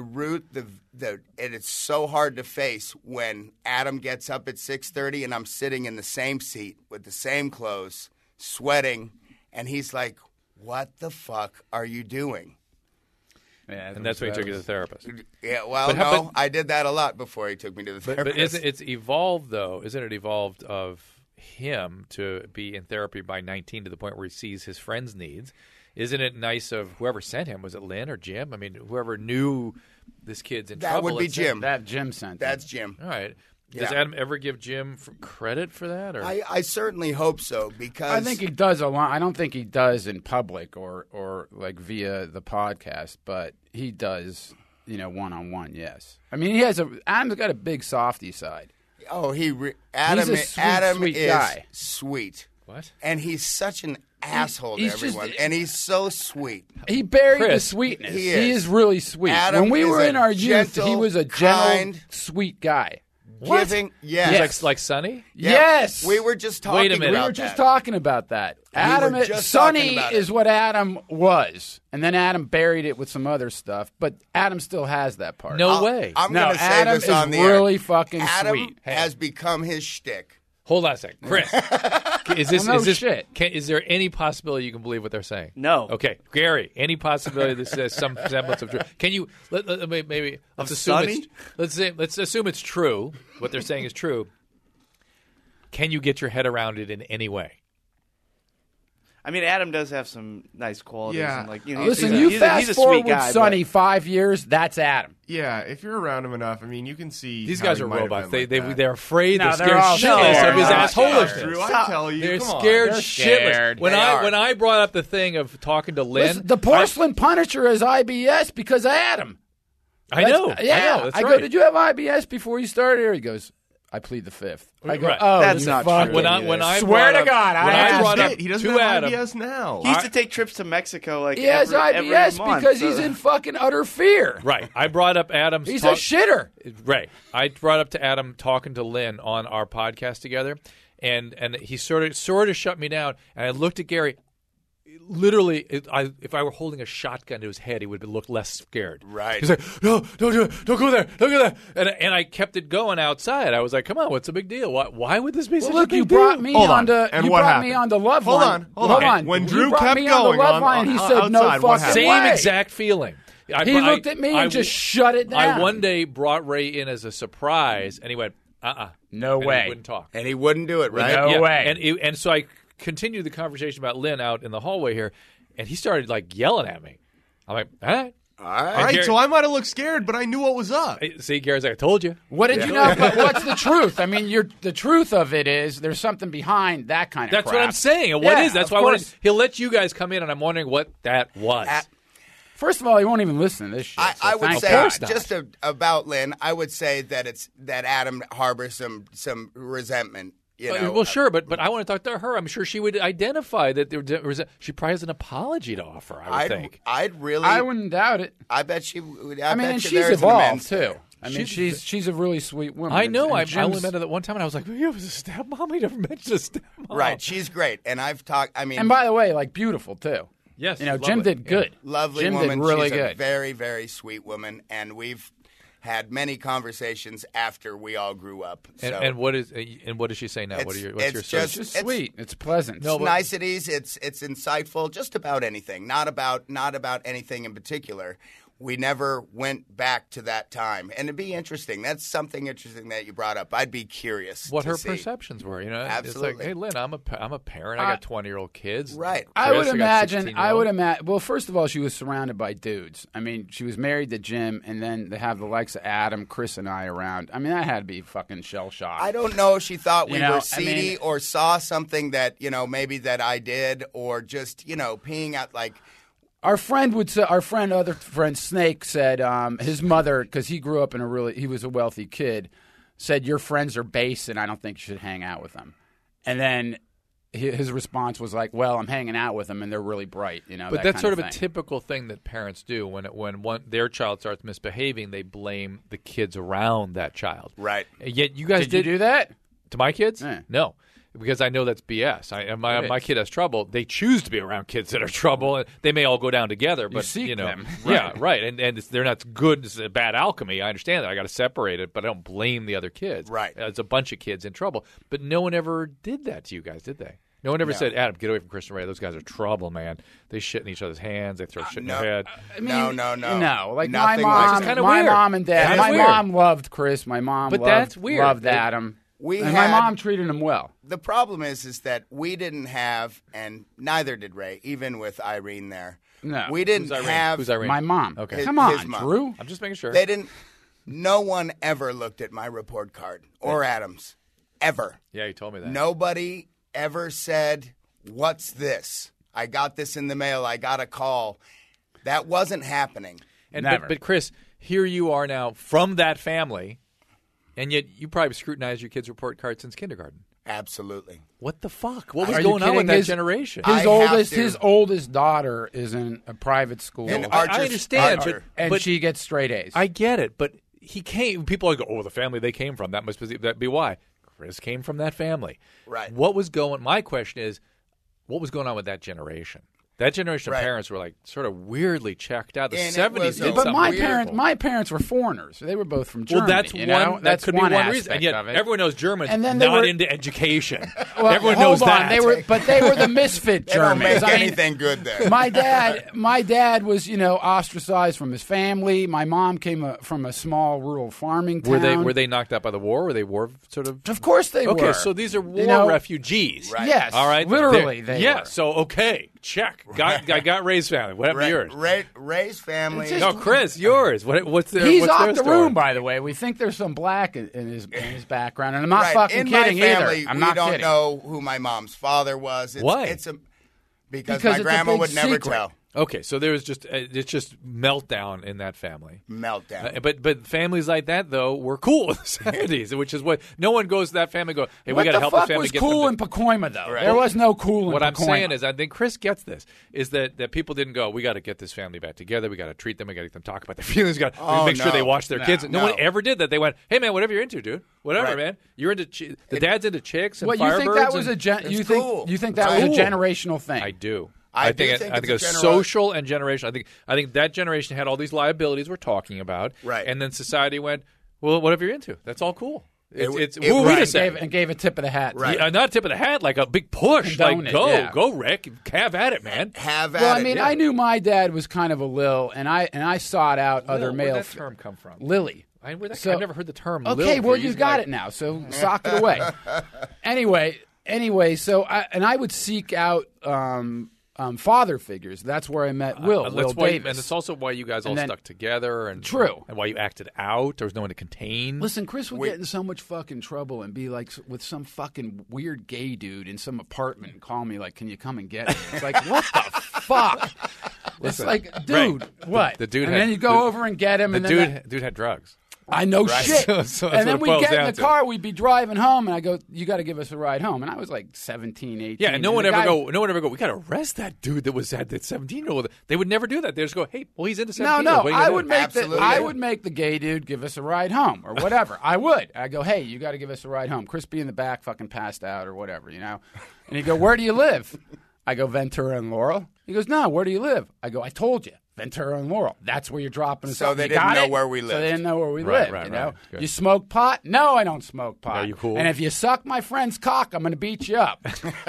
it's so hard to face when Adam gets up at 6:30 and I'm sitting in the same seat with the same clothes, sweating, and he's like, what the fuck are you doing? Yeah, And that's why he took you to the therapist. Yeah, well, But how- no, but- I did that a lot before he took me to the But therapist. it's evolved, though. Isn't it evolved of him to be in therapy by 19 to the point where he sees his friends' needs? Isn't it nice of whoever sent him? Was it Lynn or Jim? I mean, whoever knew this kid's in That trouble. would be and said- Jim. That Jim sent. That's Jim. All right. Does Yeah. Adam ever give Jim credit for that? Or I certainly hope so because I think he does a lot. I don't think he does in public or like via the podcast, but he does, one-on-one. Yes, I mean Adam's got a big softy side. Adam sweet is guy. sweet, what? and he's such an asshole to he's just- everyone, and he's so sweet. He buried the Chris, sweetness. he He is. is really sweet. Adam when we is were a in our youth, he gentle, was a gentle, kind- sweet guy. What? Giving, yes, He's Yes. like Sonny? Yeah. Yes, We were just talking Wait a minute. We about were just that. talking about that. Adam, were just Sonny talking about it. is what Adam was, and then Adam buried it with some other stuff. But Adam still has that part. No way. I'm No, going to say Adam this is on the really air. fucking Adam sweet. has become his shtick. Hold on a second. Chris, is this, Well, no is this shit. is there any possibility you can believe what they're saying? No. Okay. Gary, any possibility this has some semblance of truth? Can you maybe let's assume Sonny? let's assume it's true. What they're saying is true. Can you get your head around it in any way? I mean, Adam does have some nice qualities. Yeah. And like, Listen, he's you a fast sweet forward guy, Sonny 5 years. That's Adam. Yeah, if you're around him enough, I mean, you can see These how guys he are might have robots. been They like that. they're afraid. No, they're they're all scared shitless scared. of his They're all assholishness. Drew, I tell you, They're come on. scared They're shitless. scared. When They I are. when I brought up the thing of talking to Lynn, Listen, the porcelain Punisher is IBS because of Adam. I know. Yeah, I know. That's I right. go, did you have IBS before you started here? He goes, I plead the fifth. I go, Right. oh, That's you not fucking- true. when I Swear brought to up- God, when I I asked brought him. up He doesn't to have Adam, IBS now. He used to take trips to Mexico like He has every IBS month, because so- he's in fucking utter fear. right? I brought up Adam's. He's a shitter. Right. I brought up to Adam talking to Lynn on our podcast together, and he sort of shut me down. And I looked at Gary. Literally, if I were holding a shotgun to his head, he would look less scared. Right. He's like, no, don't do it. Don't go there. Don't go there. And I kept it going outside. I was like, come on, what's the big deal? Why would this be Well, such look, a big you deal? brought me Hold on. onto And you what brought me happened? onto Love Hold Line. on, hold on. When You Drew brought kept me onto going Love Line, he said no outside, what fucking happened? Same way. exact feeling. He looked at me and just shut it down. I one day brought Ray in as a surprise, and he went, No and way. He wouldn't talk. And he wouldn't do it, right? No way. And so I continued the conversation about Lynn out in the hallway here, and he started like yelling at me. I'm like, all right. All right. All right, Gary- so I might have looked scared, but I knew what was up. See, Gary's like, I told you. What did you know? But what's the truth? I mean, the truth of it is there's something behind that kind of That's crap. what I'm saying. And Yeah, what is? That's of why I wanted, course. he'll let you guys come in, and I'm wondering what that was. First of all, he won't even listen to this shit. so I would thank say God. just about Lynn. I would say that Adam harbors some resentment. You know, well, sure, but I want to talk to her. I'm sure she would identify that there was she probably has an apology to offer. I would think. I'd really. I wouldn't doubt it. I bet she would. I mean, bet and you she's there's an evolved amends too. there. I mean, she's a really sweet woman. I know. And I only Jim's- met her that one time, and I was like, "You was a stepmom. You never mentioned a stepmom." Right, she's great, and I've talked. I mean, And by the way, like beautiful too. Yes, You know, she's Jim lovely. did good. lovely Jim woman. did really she's a good. very, very sweet woman, and we've had many conversations after we all grew up. So And what does she say now? What's your it's search? just- It's just It's- sweet. It's pleasant. No, but- niceties. It's insightful. Just about anything. Not about anything in particular. We never went back to that time, and it'd be interesting. That's something interesting that you brought up. I'd be curious what to her see. perceptions were. You know, It's Absolutely. like, hey, Lynn, I'm a parent. I got 20-year-old kids. Right. I Chris, would got imagine. 16-year-old. Well, first of all, she was surrounded by dudes. I mean, she was married to Jim, and then they have the likes of Adam, Chris, and I around. I mean, that had to be fucking shell shock. I don't know if she thought we You know, were I seedy mean- or saw something that, maybe that I did, or just, peeing out like. Our friend other friend Snake said his mother, because he grew up he was a wealthy kid, said your friends are base and I don't think you should hang out with them. And then his response was like, well, I'm hanging out with them and they're really bright. But that that's kind sort of a thing. typical thing that parents do when their child starts misbehaving. They blame the kids around that child. Right. And yet you guys Did you do that? To my kids? Yeah. No. Because I know that's BS. My kid has trouble. They choose to be around kids that are trouble, and they may all go down together. But seek them. Yeah, right. And they're not good. It's a bad alchemy. I understand that. I got to separate it, but I don't blame the other kids. Right. It's a bunch of kids in trouble. But no one ever did that to you guys, did they? No one ever said, Adam, get away from Chris and Ray. Those guys are trouble, man. They shit in each other's hands. They throw shit in no. their head. I mean, No. No, like Nothing my like mom, that. kinda my weird. mom and dad. That's My weird. mom loved Chris. My mom But loved, that's weird. loved Adam. We and had- my mom treated him well. The problem is that we didn't have, and neither did Ray, even with Irene there. No. We didn't Who's Irene? have. Who's Irene? My mom. Okay. Come His on, mom. Drew. I'm just making sure. They didn't. No one ever looked at my report card or Adam's, ever. Yeah, you told me that. Nobody ever said, "What's this? I got this in the mail. I got a call." That wasn't happening. And Never. but Chris, here you are now from that family, and yet you probably scrutinized your kid's report card since kindergarten. Absolutely. What the fuck? What was Are you going on with kidding? that generation? I have to- His oldest daughter is in a private school, In I Archer- understand, Archer. and but she gets straight A's. I get it, but he came. People are go, oh, the family they came from. That must be why. Chris came from that family. Right. What was going? My question is, what was going on with that generation? That generation of Right. parents were like sort of weirdly checked out. The And it 70s was did a- but something my weird. parents were foreigners. They were both from Germany. Well, that's you one. know? That That's could be one aspect reason. And yet, of it. everyone knows Germans And then they not were- into education. Well, Everyone hold knows on. that. They were the misfit They don't Germans. make I mean, anything good there. my dad was, ostracized from his family. My mom came from a small rural farming town. Were they knocked out by the war? Were they war sort of? Of course they were. Okay, so these are war You know, refugees. Right. Yes, All right. literally they Yeah. were. So okay, check. I got Ray's family. What happened to yours? Ray's family. It's just- No, Chris, yours. What's their? He's what's off their the story? room, by the way. We think there's some black in his background, and I'm not Right. fucking In kidding my family, either. I'm we not don't kidding. know who my mom's father was. Why? Because Because my it's a grandma big would never secret. tell. Okay, so there was just it's just meltdown in that family. Meltdown. But families like that though were cool in the 70s, which is what no one goes to that family and go, hey, we What got to the help fuck the family was get cool them in Pacoima, though? Right. There was no cool in What I'm Pacoima. saying is, I think Chris gets this, is that people didn't go, we got to get this family back together. We got to treat them. We got to get them talk about their feelings. We got to Oh, make sure no. they watch their No, kids. No one no. ever did that. They went, hey, man, whatever you're into, dude. Whatever, Right. man. You're into the dad's into chicks and What, Firebirds. you think that was and- you cool. think that Right. was a generational thing? I do. I do think think I think it's it's a general- social and generational. I think that generation had all these liabilities we're talking about. Right. And then society went, well, whatever you're into, that's all cool. It's it- who are we right. to and, say? gave a tip of the hat. Right. Not tip of the hat, like a big push. Condone Like, it, go, yeah. go, Rick. Have at it, man. Have at Well, I it. mean, yeah. I knew my dad was kind of a lil, and I sought out other Lil, male. where'd that term come from? Lily. I've So- never heard the term. Okay, Lil well, for you using got like- it now, so sock it away. Anyway, so I would seek out father figures. That's where I met Will That's why, Davis. and it's also why you guys all then- stuck together. And True. And why you acted out. There was no one to contain. Listen, Chris would get in so much fucking trouble and be like with some fucking weird gay dude in some apartment and call me like, "Can you come and get me?" It's like, what the fuck? It's like, dude, what? the dude and had- then you go over and get him, the and then dude had drugs. I know shit. So that's and what then it we boils get in down the to. car, we'd be driving home, and I go, "You got to give us a ride home." And I was like 17, 18. Yeah, and no one the ever guy- go. We got to arrest that dude that was at that 17-year-old. They would never do that. They just go, hey, well, he's into 17. No, What are you gonna I do? would make Absolutely. I would make the gay dude give us a ride home or whatever. I would. I go, "Hey, you got to give us a ride home." Chris be in the back, fucking passed out or whatever, And he'd go, "Where do you live?" I go, "Ventura and Laurel." He goes, "No, where do you live?" I go, "I told you, Ventura and Laurel. That's where you're dropping us So off." they You didn't got know it? where we So lived. they didn't know where we Right, lived. right. Good. You smoke pot? No, I don't smoke pot. Are you cool? And if you suck my friend's cock, I'm going to beat you up.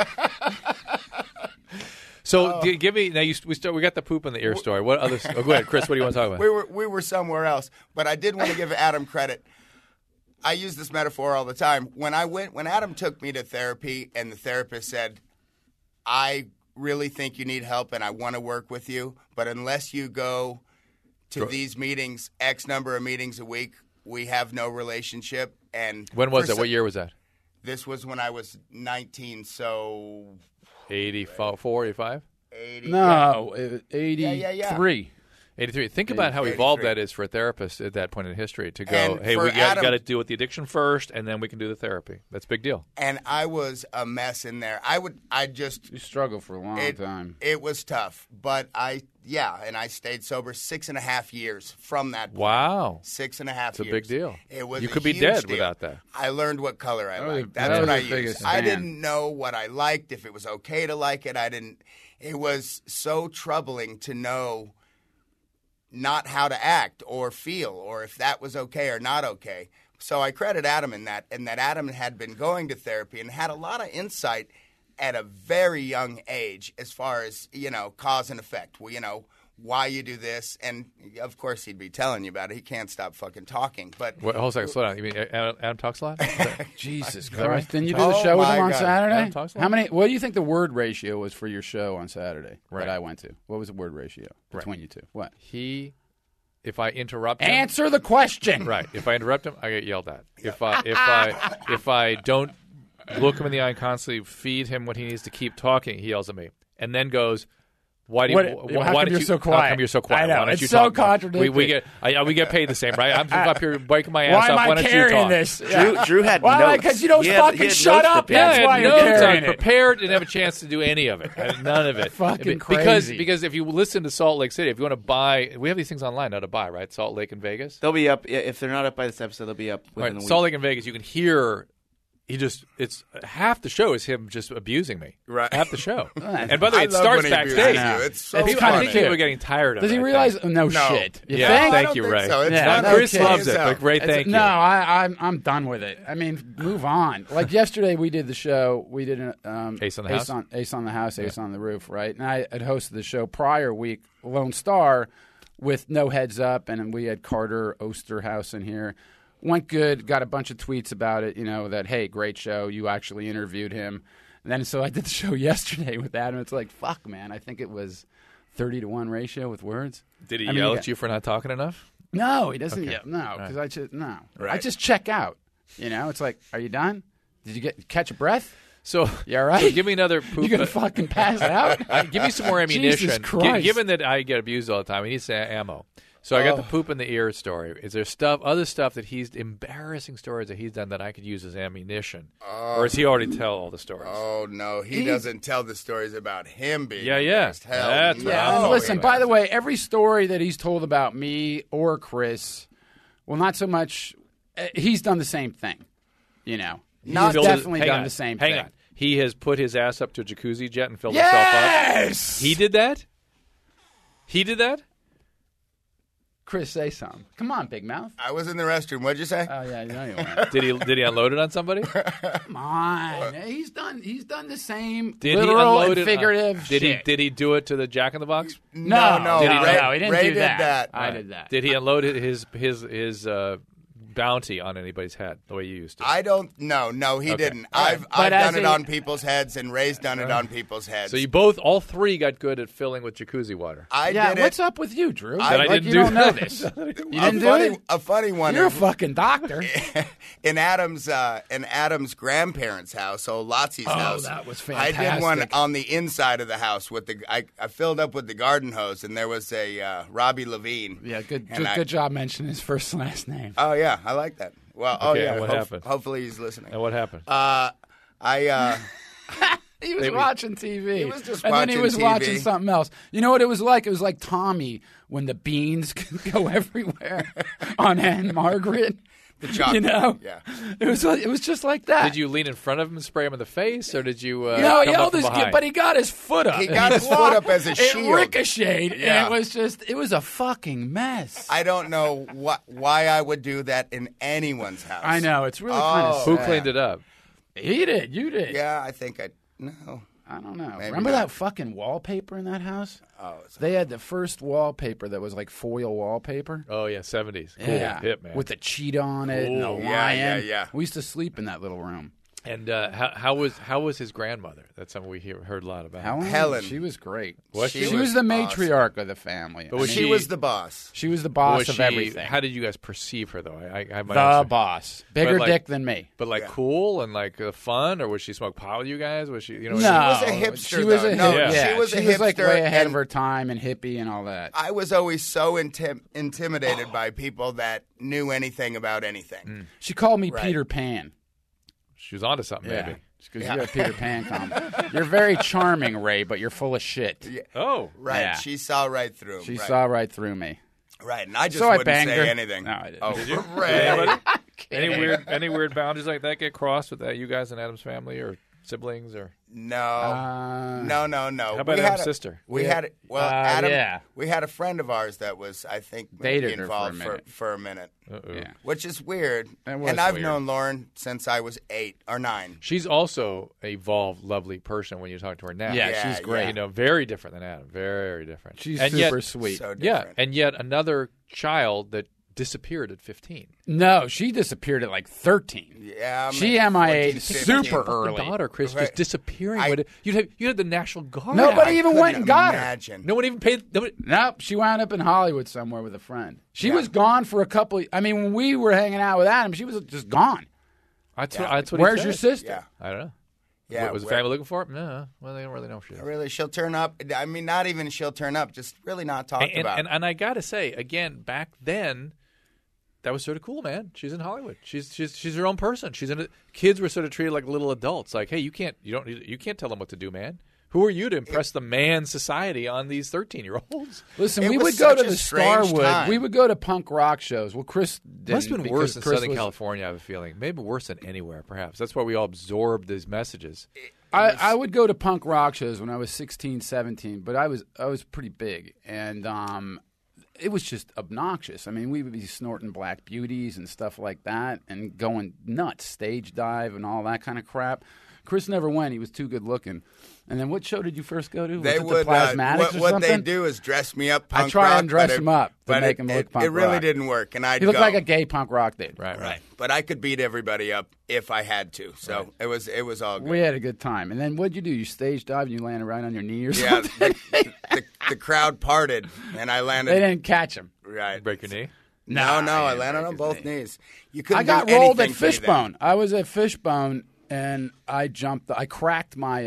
So give me now. We got the poop in the ear story. What other? Oh, go ahead, Chris. What do you want to talk about? we were somewhere else, but I did want to give Adam credit. I use this metaphor all the time. When Adam took me to therapy, and the therapist said, "I really think you need help, and I want to work with you, but unless you go to these meetings, X number of meetings a week, we have no relationship." And When was that? What year was that? This was when I was 19, so 84, 85? 80. No, 83. Yeah. 83. Think about how 83. evolved that is for a therapist at that point in history to go, And hey, for we got Adam- to deal with the addiction first, and then we can do the therapy. That's a big deal. And I was a mess in there. You struggled for a long time. It was tough, but I stayed sober 6.5 years from that point. Wow. 6.5 It's a years. big deal. It was You a could be huge dead deal. without that. I learned what color I liked. That's that what was I the biggest used. I fan. didn't know what I liked, if it was okay to like it. It was so troubling to know not how to act or feel or if that was okay or not okay. So I credit Adam in that, and that Adam had been going to therapy and had a lot of insight at a very young age as far as, cause and effect. Well, why you do this. And, of course, he'd be telling you about it. He can't stop fucking talking. But Hold on a second. Slow down. You mean Adam talks a lot? Jesus that right? Christ! Didn't you do the Oh, show with him my on God. Saturday? Adam talks a lot? How many? What do you think the word ratio was for your show on Saturday Right. that I went to? What was the word ratio between you two? What? If I interrupt him. Answer the question. Right. If I interrupt him, I get yelled at. If I don't look him in the eye and constantly feed him what he needs to keep talking, he yells at me. And then goes, Why do you? How why come don't you're you? so quiet? How come you're so quiet? I know, Why don't it's you so talk more? contradictory. We get paid the same, right? I'm up here breaking my ass Why am off. Why I don't you carrying talk? this? Drew had Why? notes. Because you don't He had fucking notes shut up. prepared. That's Yeah, I why had you're notes. I carrying was it. prepared, didn't have a chance to do any of it. None of it. Fucking because crazy. because if you listen to Salt Lake City, if you want to buy, we have these things online now to buy, right? Salt Lake and Vegas. They'll be up if they're not up by this episode. They'll be up within Right, the week. Salt Lake and Vegas, you can hear. It's half the show is him just abusing me. Right. Half the show. And by the way, I it love starts when he abuses backstage. you. It's so And people, I funny. think people are getting tired of it. Does he I think. realize? No, No. shit. You Yeah, think? thank don't you, think Ray. so. It's Yeah, not no Chris kidding. loves it. So- Like, Ray, thank you. No, I'm done with it. I mean, move on. Like yesterday, we did the show. We did an Ace on the House? Ace on the House, Ace on the Roof, right? And I had hosted the show prior week, Lone Star, with No Heads Up, and we had Carter Osterhouse in here. Went good. Got a bunch of tweets about it. That hey, great show. You actually interviewed him. And then so I did the show yesterday with Adam. It's like fuck, man. I think it was 30-1 ratio with words. Did he I mean, yell yeah. at you for not talking enough? No, he doesn't. Okay. Yeah, no, because I just I Right. just check out. It's like, are you done? Did you catch a breath? So, You all right? so give me another poop. You gonna fucking pass out? Give me some more ammunition. Jesus Christ. Given that I get abused all the time, he needs ammo. So I got the poop in the ear story. Is there other stuff that embarrassing stories that he's done that I could use as ammunition, or does he already tell all the stories? Oh, no. He doesn't tell the stories about him being Yeah. embarrassed. Hell That's no. what Yeah, I'm and talking listen, about. by the way, every story that he's told about me or Chris, well, not so much. He's done the same thing. He's Filled his- definitely hang done on, the same hang thing. on. He has put his ass up to a jacuzzi jet and filled himself up. Yes, He did that? He did that? Chris, say something. Come on, big mouth. I was in the restroom. What'd you say? Oh yeah, you know you weren't. Did he unload it on somebody? Come on, he's done the same Did literal he unload and figurative it? shit. Did he do it to the Jack in the Box? No, Did he- he didn't Ray do did that. that. I did that. Did he unload his bounty on anybody's head the way you used to? I don't. No, he Okay. didn't. All right. I've But done as it a- on people's heads, and Ray's done it on people's heads. So you all three got good at filling with jacuzzi water. I Yeah, did what's it. up with you, Drew? That I Like, didn't you do don't know that. this. You didn't do it? A funny one. You're a is- fucking doctor. in Adam's grandparents' house, so Lottie's house. that was I did one fantastic. on the inside of the house with I filled up with the garden hose, and there was a Robbie Levine. Yeah, good And I- job mentioning his first and last name. Oh yeah, I like that. Well, Okay, yeah. and what happened? Hopefully he's listening. And what happened? He was watching TV. He was just and then he watching was TV. watching something else. You know what it was like? It was like Tommy when the beans go everywhere on Anne Margaret. The chocolate. Yeah. It was just like that. Did you lean in front of him and spray him in the face, or did you? No, come he up held from his behind? but he got his foot up. He got his foot up as a It shield. ricocheted, Yeah. and it was a fucking mess. I don't know why I would do that in anyone's house. I know, it's really kind of Who sad. cleaned it up? He did, you did. Yeah, I think no. I don't know. Maybe Remember not. that fucking wallpaper in that house? Oh, They had the first wallpaper that was like foil wallpaper. Oh yeah, 70s. Cool. Yeah, Hip, man. with the cheetah on it and the Cool. lion. Yeah, yeah, yeah. We used to sleep in that little room. And how was his grandmother? That's something we heard a lot about. Helen. She was great. Was she? she? was the matriarch of the family. But was She was the boss. She was the boss Was of she- everything. How did you guys perceive her though? I might the also- boss. Bigger like- dick than me. But like cool and like fun, or was she smoke pot with you guys? Was she? You know, No, was a hipster, She was though. a No, hip- she was a She was like hipster way ahead of and- her time and hippie and all that. I was always so intimidated by people that knew anything about anything. She called me Right. Peter Pan. she was onto something, maybe. Because you got Peter Pan comment. You're very charming, Ray, but you're full of shit. Oh, Right. Yeah. She saw right through him. She right. saw right through me. Right. And I just So I wouldn't banged say her. anything. No, I didn't. Oh, Did you? Ray. Anybody? Any weird boundaries like that get crossed with that? You guys and Adam's family or siblings or? No. No. How about We Adam's had a- sister? We had Adam. yeah. We had a friend of ours that was, I think, Dated maybe her involved for a minute. for a minute, Uh-oh. Yeah. which is weird. It was and I've weird. known Lauren since I was 8 or 9. She's also a evolved, lovely person when you talk to her now. Yeah, Yeah, she's great. You know, very different than Adam. Very different. She's and super yet, sweet. So Yeah, different. and yet another child that disappeared at 15. No, she disappeared at like 13. Yeah, She maybe MIA'd 14, 15. super Your early. daughter, Chris, Right. just disappearing. I- You had the National Guard. Nobody out. even went and got her. Imagine. No one even paid. Nobody, Nope, she wound up in Hollywood somewhere with a friend. She was gone for a couple. I mean, when we were hanging out with Adam, she was just gone. that's what he Where's said. your sister? Yeah. I don't know. Yeah, was the where- family looking for her? No. Well, they don't really know if she is. Really, she'll turn up. I mean, not even she'll turn up. Just really not talked about. And I got to say, again, back then, that was sort of cool, man. She's in Hollywood. She's her own person. Kids were sort of treated like little adults. Like, hey, you can't tell them what to do, man. Who are you to impress the man society on these 13-year-olds? Listen, It we was would go such to a the strange Starwood. time. We would go to punk rock shows. Well, Chris didn't. Must have been because worse in Chris Southern was- California, I have a feeling. Maybe worse than anywhere, perhaps. That's why we all absorbed these messages. I would go to punk rock shows when I was 16, 17, but I was pretty big, and it was just obnoxious. I mean, we would be snorting Black Beauties and stuff like that and going nuts, stage dive and all that kind of crap. Chris never went. He was too good looking. And then what show did you first go to? they was it would. the Plasmatics or what something? they do is dress me up. Punk I try rock, and dress but him up to but make him look punk It really rock. didn't work, and I'd He looked go. like a gay punk rock dude. Right. But I could beat everybody up if I had to. So it was all good. We had a good time. And then what'd you do? You stage dive and you landed right on your knee or Yeah, something? the crowd parted, and I landed They didn't catch him. right. Break your knee? No, I I didn't landed break on his both knee. knees. You couldn't. I got do rolled at anything to me then. Fishbone. I was at Fishbone, and I jumped. I cracked my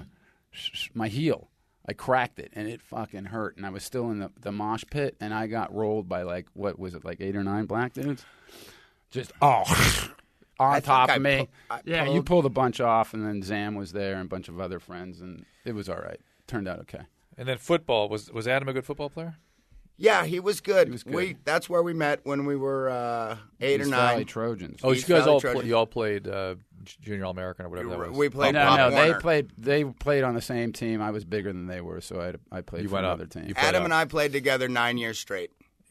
my heel. I cracked it, and it fucking hurt. And I was still in the mosh pit, and I got rolled by like what was it, like 8 or 9 black dudes? Just on think top I of me. I Yeah, you pulled- pulled a bunch off, and then Zam was there, and a bunch of other friends, and it was all right. Turned out okay. And then football. Was Adam a good football player? Yeah, he was good. He was good. That's where we met when we were 8 or East Valley 9. Trojans. Oh, you East guys Valley all Trojans. you all played Junior All-American or whatever that was. We played no, Pop no, they Warner. played on the same team. I was bigger than they were, so I played You for went up. another team. You played Adam up. and I played together 9 years straight.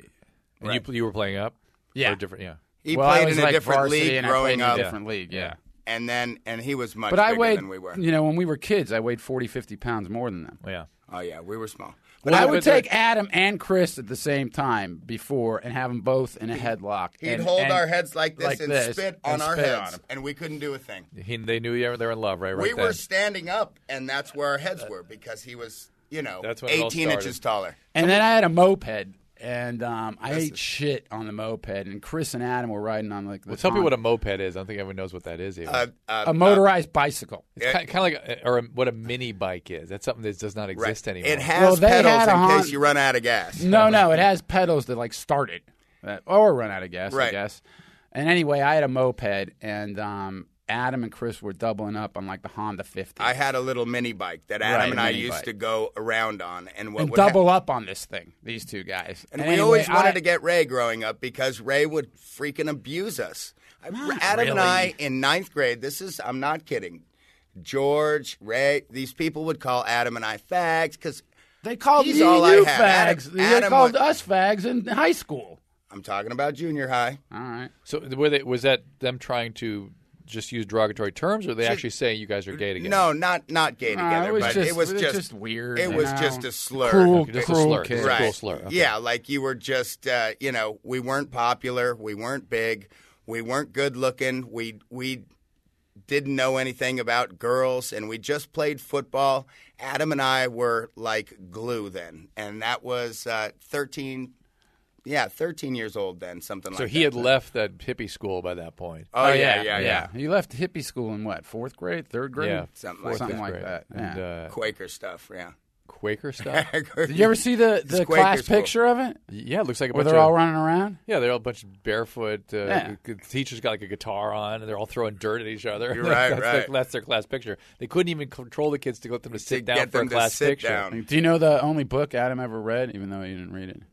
And you were playing up? Yeah. Or different, yeah. He well, I played was in a like different varsity league and I growing played in up, a different league. Yeah. and he was much But I bigger weighed, than we were. when we were kids, I weighed 40, 50 pounds more than them. Yeah. Oh yeah, we were small. But I would take Adam and Chris at the same time before and have them both in a headlock. He'd and, hold and our heads like this and this, spit and on our spit heads, on 'em. and we couldn't do a thing. They knew they were in love, right? We Right were then. standing up, and that's where our heads were because he was, That's when it all 18 started. inches taller. And then I had a moped, and I ate shit on the moped. And Chris and Adam were riding on like the Well, tell people what a moped is. I don't think everyone knows what that is. Even. a motorized bicycle. It's kind of like what a mini bike is. That's something that does not exist anymore. It has Well, they pedals had in a case Hon- you run out of gas. No, it has pedals that like start it or run out of gas, I Right. guess. And anyway, I had a moped, and Adam and Chris were doubling up on like the Honda 50. I had a little mini bike that Adam Right, and a I mini used bike. to go around on, and what and would double up on this thing, these two guys. And we anyway, always wanted to get Ray growing up because Ray would freaking abuse us. Adam and I in 9th grade, I'm not kidding. George, Ray, these people would call Adam and I fags because They called he's you all I fags. have. They Adam called would- us fags in high school. I'm talking about junior high. All right. So was that them trying to just use derogatory terms, or they actually saying you guys are gay together? No, not gay together, it was but just, it was just weird. It you was know? just a slur. Cruel, Just a cruel slur. kid. Just a Right. cool slur. Okay. Yeah, like you were just, we weren't popular, we weren't big, we weren't good looking, we didn't know anything about girls, and we just played football. Adam and I were like glue then, and that was 13 years old then, something like So that. he had left that hippie school by that point. Oh, yeah. He left hippie school in what, 4th grade, 3rd grade? Yeah, Something like Something that. like Great. that. And, Yeah. Quaker stuff, yeah. Quaker stuff? Did you ever see the Quaker class school. picture of it? Yeah, it looks like a Where bunch they're all of... running around? Yeah, they're all a bunch of barefoot. Yeah. The teacher's got like a guitar on, and they're all throwing dirt at each other. You're right, that's that's their class picture. They couldn't even control the kids to get them to sit down get for a them to class sit picture. down. Do you know the only book Adam ever read, even though he didn't read it?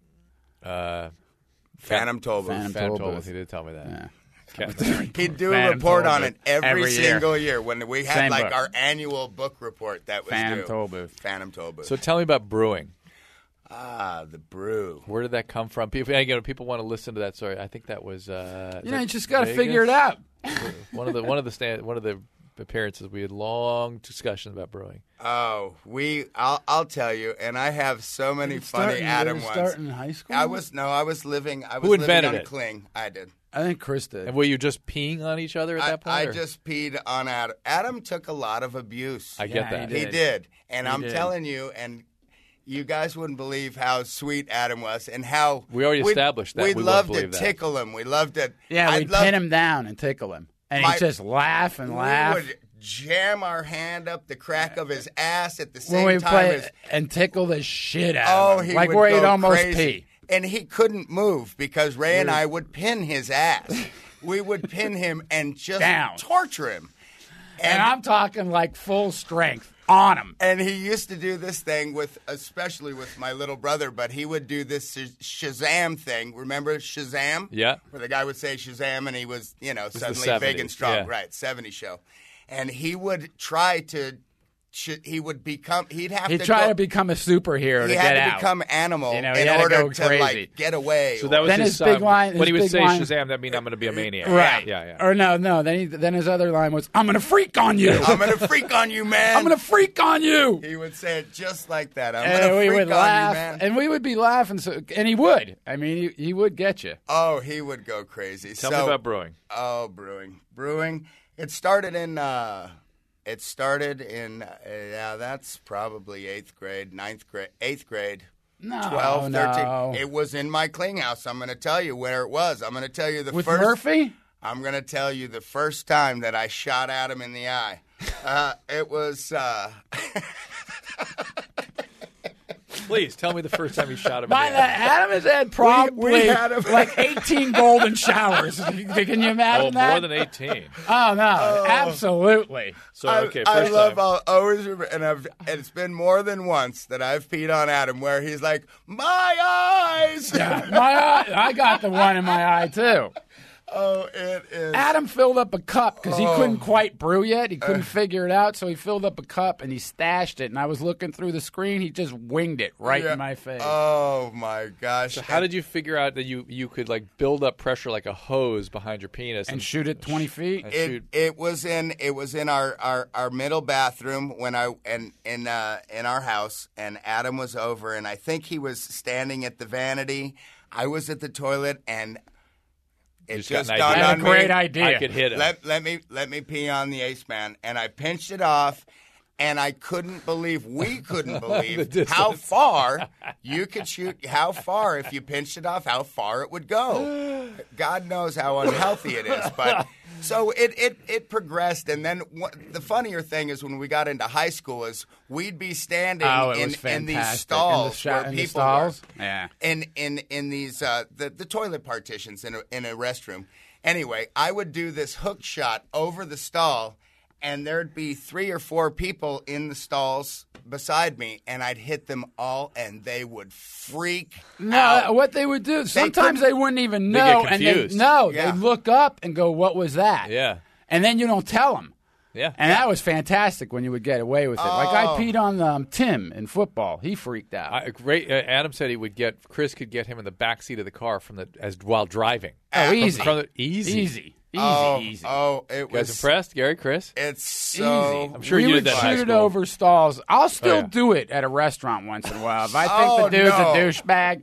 Phantom Tollbooth. Phantom Phantom Tollbooth. Tollbooth, he did tell me that. Yeah. He'd do a Phantom report on Tollbooth. it every Every single year when we had Same like book. our annual book report that was Phantom due. Tollbooth. Phantom Tollbooth. So tell me about brewing. The brew. Where did that come from? People want to listen to that story. I think that was. You just got to figure it out. one of the appearances we had long discussions about brewing. Oh, I'll tell you, and I have so many funny Adam ones. Starting in high school? I was living Who invented living on it? Kling. I did. I think Chris did. And were you just peeing on each other at that point? I or- just peed on Adam. Adam took a lot of abuse. I get that. He did. And I'm did. telling you, and you guys wouldn't believe how sweet Adam was and how We already established that. We'd We love wouldn't to believe that. tickle him. We loved it. Yeah, we'd pin him down and tickle him. And he'd just laugh and laugh. We would jam our hand up the crack of his ass at the when we same time play as and tickle the shit out of him. he Like would where go he'd almost crazy. pee. And he couldn't move because Ray and I would pin his ass. We would pin him and just Down. torture him. And I'm talking like full strength on him. And he used to do this thing especially with my little brother, but he would do this Shazam thing. Remember Shazam? Yeah. Where the guy would say Shazam and he was, was the suddenly big 70s, and strong. yeah. Right, 70s show. And he would try to, he'd try to become a superhero to he get had to out. become animal He in had to order go to crazy. like get away. So that was Then his his big song. line- When he his would big say line- Shazam, that mean I'm going to be a maniac. Right. Yeah. Or no. Then his other line was, "I'm gonna freak on you. I'm going to freak on you, man. I'm gonna freak on you." He would say it just like that. I'm And going to we freak would on laugh, you, man. and we would be laughing. And he would. I mean, he would get you. Oh, he would go crazy. Tell me about brewing. Oh, brewing. It started in. That's probably 8th grade, 9th grade, 8th grade. No, 12, 13. no. It was in my Kling house. I'm going to tell you where it was. I'm going to tell you the With first. Murphy? I'm going to tell you the first time that I shot Adam in the eye. It was. Please tell me the first time you shot him. By in the that, eye. Adam has had probably we had him- like 18 golden showers. Can you imagine Oh, that? more than 18. Oh, no. Absolutely. So okay, I first love. time. I'll always remember, and it's been more than once that I've peed on Adam where he's like, "My eyes." Yeah, my eye, I got the one in my eye, too. Oh, it is. Adam filled up a cup because he couldn't quite brew yet. He couldn't figure it out, so he filled up a cup and he stashed it. And I was looking through the screen. He just winged it right in my face. Oh my gosh! So how did you figure out that you could like build up pressure like a hose behind your penis and shoot it 20 feet? and shoot? It was in our middle bathroom when in our house, and Adam was over, and I think he was standing at the vanity. I was at the toilet, and it just got just an dawned idea. That's on a great me. idea. I could hit him. Let me pee on the ace man, and I pinched it off, and I couldn't believe we couldn't believe how far you could shoot. How far if you pinched it off? How far it would go? God knows how unhealthy it is, but. So it progressed, and then the funnier thing is when we got into high school is we'd be standing in these stalls where people were. Yeah. In these the toilet partitions in a restroom. Anyway, I would do this hook shot over the stall, and there'd be 3 or 4 people in the stalls beside me, and I'd hit them all, and they would freak out. What they would do, sometimes couldn't- they wouldn't even They know. get And confused. Yeah. they'd look up and go, "What was that?" Yeah. And then you don't tell them. Yeah. And that was fantastic when you would get away with it. Like I peed on Tim in football. He freaked out. Adam said Chris could get him in the back seat of the car while driving. Easy. Easy. Easy. Oh, it You guys was. impressed, Gary, Chris? It's so. Easy. I'm sure we you did would that in high shoot it school. over stalls. I'll still yeah. do it at a restaurant once in a while. If I think Oh, the dude's no. a douchebag,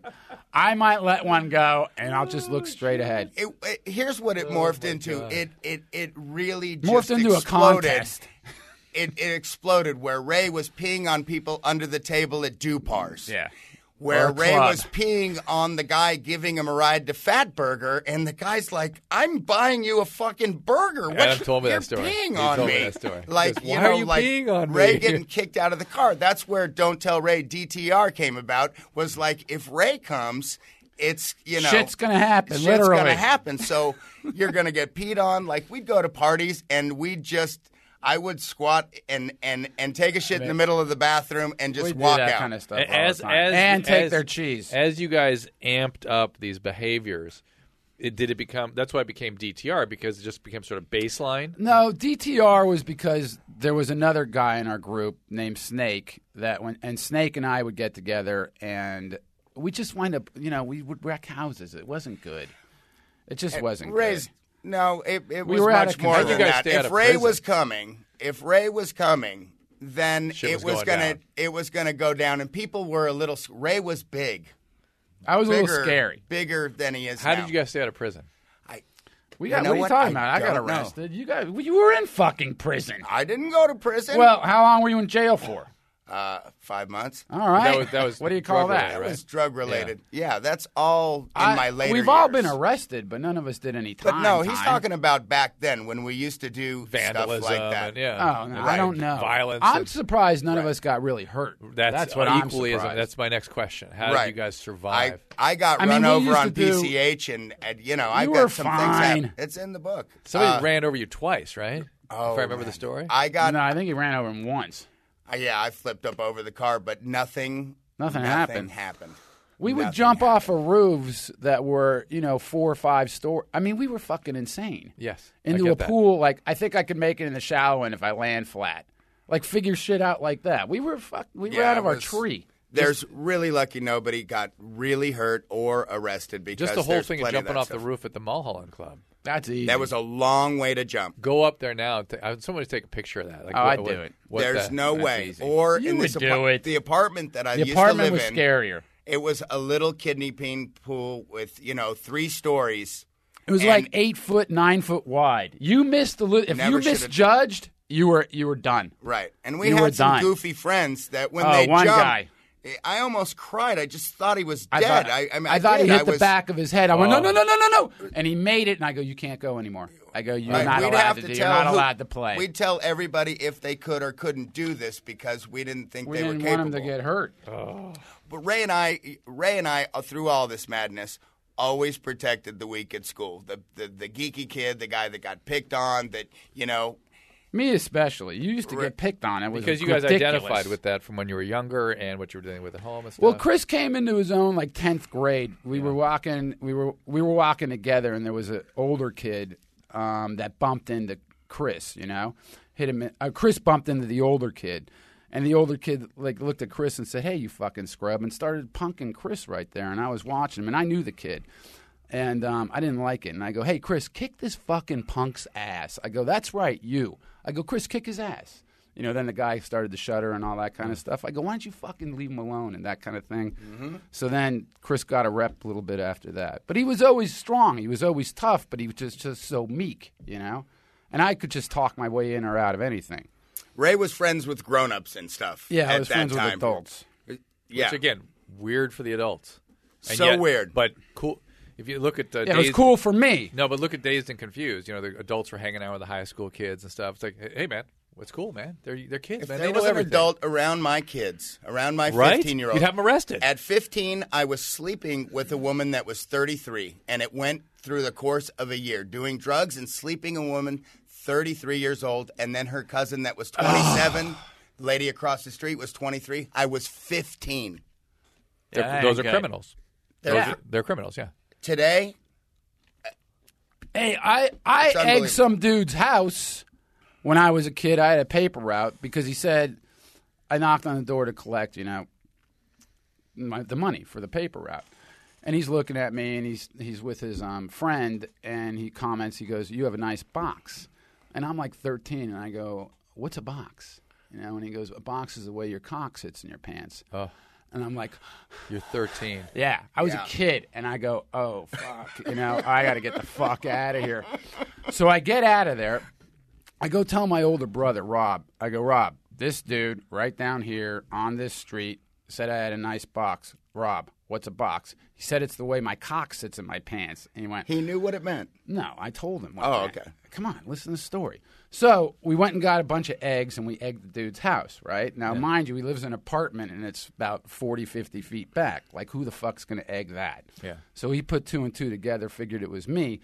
I might let one go, and I'll just look straight ahead. Here's what it morphed into. It really just Morphed into exploded. a contest. It exploded where Ray was peeing on people under the table at Dupars. Yeah. Where Or a Ray club. was peeing on the guy giving him a ride to Fatburger, and the guy's like, "I'm buying you a fucking burger. What Adam told me you're that story. peeing He on told me me." that story. He Like, goes, you "Why know, are you like peeing on Ray me?" getting kicked out of the car. That's where Don't Tell Ray DTR came about. Was like, if Ray comes, it's Shit's gonna happen. Shit's Literally, gonna happen. So you're gonna get peed on. Like, we'd go to parties and I would squat and take a shit in the middle of the bathroom and just We do walk that out. kind of stuff As- all the time. as- and take as- their cheese. As you guys amped up these behaviors, did it become? That's why it became DTR, because it just became sort of baseline. No, DTR was because there was another guy in our group named Snake and Snake and I would get together and we just wind up, we would wreck houses. It wasn't good. It just wasn't Ray's good. No, it We was were out much of more control. than You guys that. stay out If of Ray prison. was coming, then Shit it was was going gonna down. it was gonna go down, and people were a little. Ray was big, I was a bigger, little scary. bigger than he is How now. did you guys stay out of prison? What know are you what? talking I about? I got don't know. arrested. You were in fucking prison. I didn't go to prison. Well, how long were you in jail for? 5 months. All right. That was what do you call drug that? related, That right? was drug related. Yeah, that's all in my later We've all years. been arrested, but none of us did any time. But no, he's time. talking about back then when we used to do Vandalism stuff like that. and yeah. Oh, no, I Right. don't know. Violence I'm and- surprised none of us got really hurt. That's what equally I'm as surprised. that's my next question. How Right. did you guys survive? I got I mean, run we over used on to do- PCH, and I've You got were some fine. things happen. It's in the book. Somebody ran over you twice, right? Oh, if I remember man. the story. I got No, I think he ran over him once. I flipped up over the car, but nothing happened. We would Nothing jump off happened. of roofs that were, 4 or 5 stories. I mean, we were fucking insane. Yes, I Into get a that. pool, like, I think I could make it in the shallow end if I land flat. Like, figure shit out like that. We were Yeah, out of it our was- tree. There's really lucky nobody got really hurt or arrested because Just the whole there's thing of plenty jumping that off the stuff. roof at the Mulholland Club. That's easy. That was a long way to jump. Go up there now. Somebody take a picture of that. Like, Oh, I'd do it. There's no that's way. easy. Or You in would this do it. the apartment that I the used apartment to was live in. scarier. It was a little kidney bean pool with 3 stories. It was And- like 8 foot, 9 foot wide. You missed if Never you should've- misjudged, you were done. Right. And we You were had some done. goofy friends that when Oh, they one jumped, guy. I almost cried. I just thought he was I dead. thought, I thought he did. hit I the was- back of his head. I went, no. And he made it, and I go, you can't go anymore. I go, you're Right, not we'd allowed have to to do. tell You're not who- allowed to play. We'd tell everybody if they could or couldn't do this because we didn't think We they didn't were want capable. him to get hurt. But Ray and I, through all this madness, always protected the weak at school. The geeky kid, the guy that got picked on, that Me especially. You used to get picked on. It was because you guys ridiculous. identified with that from when you were younger and what you were dealing with at home and stuff. Well, Chris came into his own like 10th grade. We were walking. We were walking together, and there was an older kid that bumped into Chris. Hit him. Chris bumped into the older kid, and the older kid looked at Chris and said, "Hey, you fucking scrub," and started punking Chris right there. And I was watching him, and I knew the kid. And I didn't like it. And I go, hey, Chris, kick this fucking punk's ass. I go, that's right, you. I go, Chris, kick his ass. Then the guy started to shudder and all that kind of stuff. I go, why don't you fucking leave him alone and that kind of thing. Mm-hmm. So then Chris got a rep a little bit after that. But he was always strong. He was always tough, but he was just so meek, And I could just talk my way in or out of anything. Ray was friends with grown-ups and stuff. Yeah, at I was that friends time. with adults. Yeah. Which, again, weird for the adults. And So weird. But cool. If you look at Yeah, it was cool for me. No, but look at Dazed and Confused. The adults were hanging out with the high school kids and stuff. It's like, hey, man, what's cool, man? They're kids, If man. there They was know an everything. adult around my kids, around my Right? 15-year-old. You'd have them arrested. At 15, I was sleeping with a woman that was 33, and it went through the course of a year, doing drugs and sleeping a woman 33 years old, and then her cousin that was 27, the lady across the street was 23. I was 15. Yeah, Those are good. criminals. Yeah. They're criminals, yeah. Today, Hey, I unbelievable. egged some dude's house when I was a kid. I had a paper route because he said I knocked on the door to collect, the money for the paper route. And he's looking at me, and he's with his friend, and he comments. He goes, "You have a nice box," and I'm like 13, and I go, "What's a box?" And he goes, "A box is the way your cock sits in your pants." Oh. And I'm like, You're 13. yeah, I was Yeah. a kid, and I go, oh, fuck, I got to get the fuck out of here. So I get out of there. I go tell my older brother, Rob. I go, Rob, this dude right down here on this street said I had a nice box. Rob, what's a box? He said it's the way my cock sits in my pants. And he went, He knew what it meant. no, I told him. Oh, okay. Come on, listen to the story. So we went and got a bunch of eggs, and we egged the dude's house, right? Now, mind you, he lives in an apartment, and it's about 40, 50 feet back. Like, who the fuck's going to egg that? Yeah. So he put 2 and 2 together, figured it was me.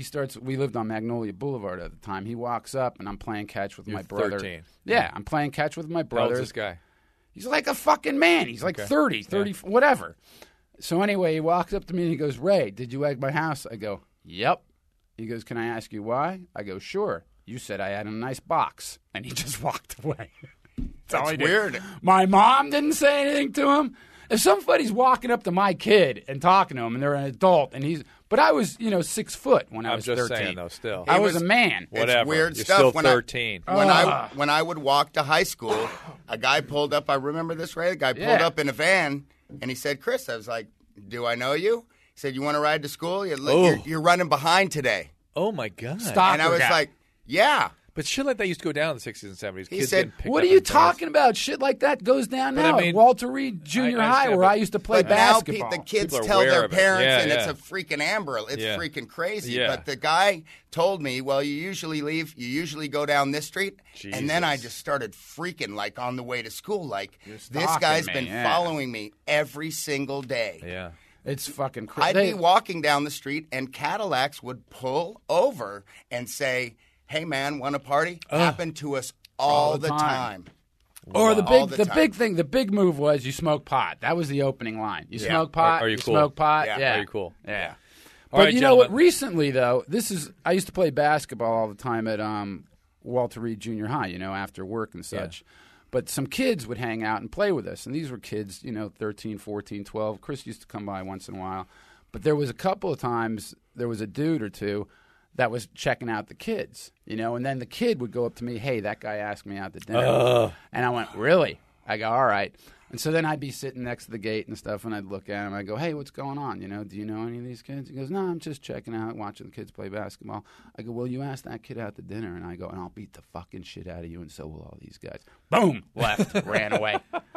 We lived on Magnolia Boulevard at the time. He walks up, and I'm playing catch with my brother. 13. Yeah, I'm playing catch with my How brother. old's this guy? He's like a fucking man. He's like 30, whatever. So anyway, he walks up to me and he goes, Ray, did you egg my house? I go, yep. He goes, can I ask you why? I go, sure. You said I had a nice box. And he just walked away. That's weird. My mom didn't say anything to him. If somebody's walking up to my kid and talking to him and they're an adult but I was, 6 foot when I I'm was just 13. saying, though, still. I was a man. Whatever. It's weird You're stuff. still when 13. When I would walk to high school, a guy pulled up. I remember this, Ray. The guy pulled Yeah. up in a van, and he said, Chris. I was like, do I know you? He said, you want to ride to school? You're running behind today. Oh, my God. Stop. And I was guy. like, yeah. But shit like that used to go down in the 60s and 70s. He Kids said, getting picked What up are you in vans. talking about? Shit like that goes down But now I mean, at Walter Reed Junior I High, understand, where but- I used to play But basketball. now the kids People are tell aware their of it. parents, Yeah, and yeah. it's a freaking amber. It's Yeah. freaking crazy. Yeah. But the guy told me, well, you usually go down this street. And then I Jesus. just started freaking like on the way to school. Like, this stalking guy's me, been yeah. following me every single day. Yeah. It's fucking I'd crazy. be walking down the street, and Cadillacs would pull over and say, hey, man, want a party? Happened to us all the time. Or the All big, the the time. big thing, the big move was you smoke pot. That was the opening line. You smoke pot. Are you cool? Smoke pot. Yeah. Yeah. Are you cool? Yeah. All But right, you know what? gentlemen. Recently, though, I used to play basketball all the time at Walter Reed Junior High. After work and such. But some kids would hang out and play with us, and these were kids, 13, 14, 12. Chris used to come by once in a while. But there was a couple of times there was a dude or two that was checking out the kids, and then the kid would go up to me, hey, that guy asked me out to dinner. And I went, really? I go, all right. And so then I'd be sitting next to the gate and stuff, and I'd look at him. I go, hey, what's going on? Do you know any of these kids? He goes, no, I'm just checking out, watching the kids play basketball. I go, well, you asked that kid out to dinner. And I go, and I'll beat the fucking shit out of you, and so will all these guys. Boom, left, ran away.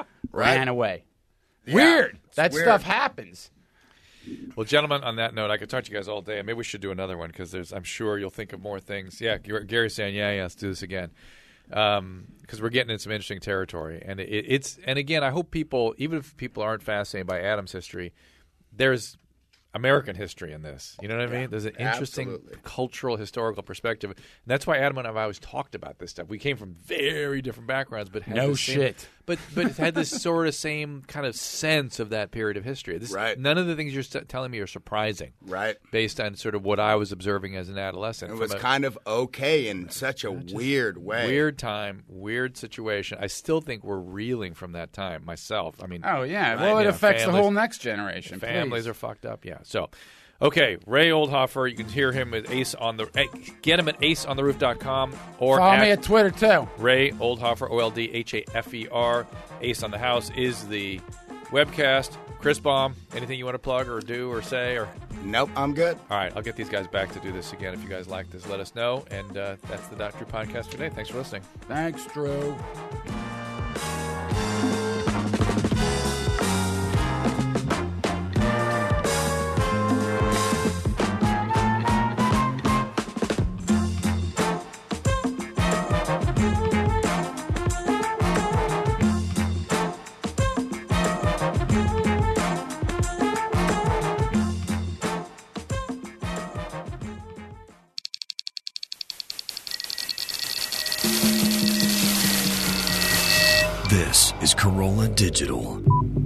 Ran away. Yeah, Weird. it's That weird. stuff happens. Well, gentlemen, on that note, I could talk to you guys all day. Maybe we should do another one because I'm sure you'll think of more things. Yeah, Gary's saying, yeah, let's do this again. Because we're getting in some interesting territory. And and again, I hope people, even if people aren't fascinated by Adam's history, there's American history in this. You know what I mean? There's an interesting absolutely. cultural, historical perspective. And that's why Adam and I have always talked about this stuff. We came from very different backgrounds, but had No the same- shit. But it had this sort of same kind of sense of that period of history. Right. None of the things you're telling me are surprising. Right. Based on sort of what I was observing as an adolescent. It From was a kind of okay in such a weird way. weird time, weird situation. I still think we're reeling from that time myself. I mean, Oh, yeah. Well, it Yeah, affects the families- whole next generation. families please. are fucked up. Yeah. So, okay, Ray Oldhofer. You can hear him with Ace on the. Get him at aceontheroof.com or Follow at me at Twitter, too. Ray Oldhofer, OLDHAFER. Ace on the House is the webcast. Chris Baum, anything you want to plug or do or say? Or Nope, I'm good. all right, I'll get these guys back to do this again. If you guys like this, let us know. And that's the Dr. Podcast for today. Thanks for listening. Thanks, Drew. This is Corolla Digital.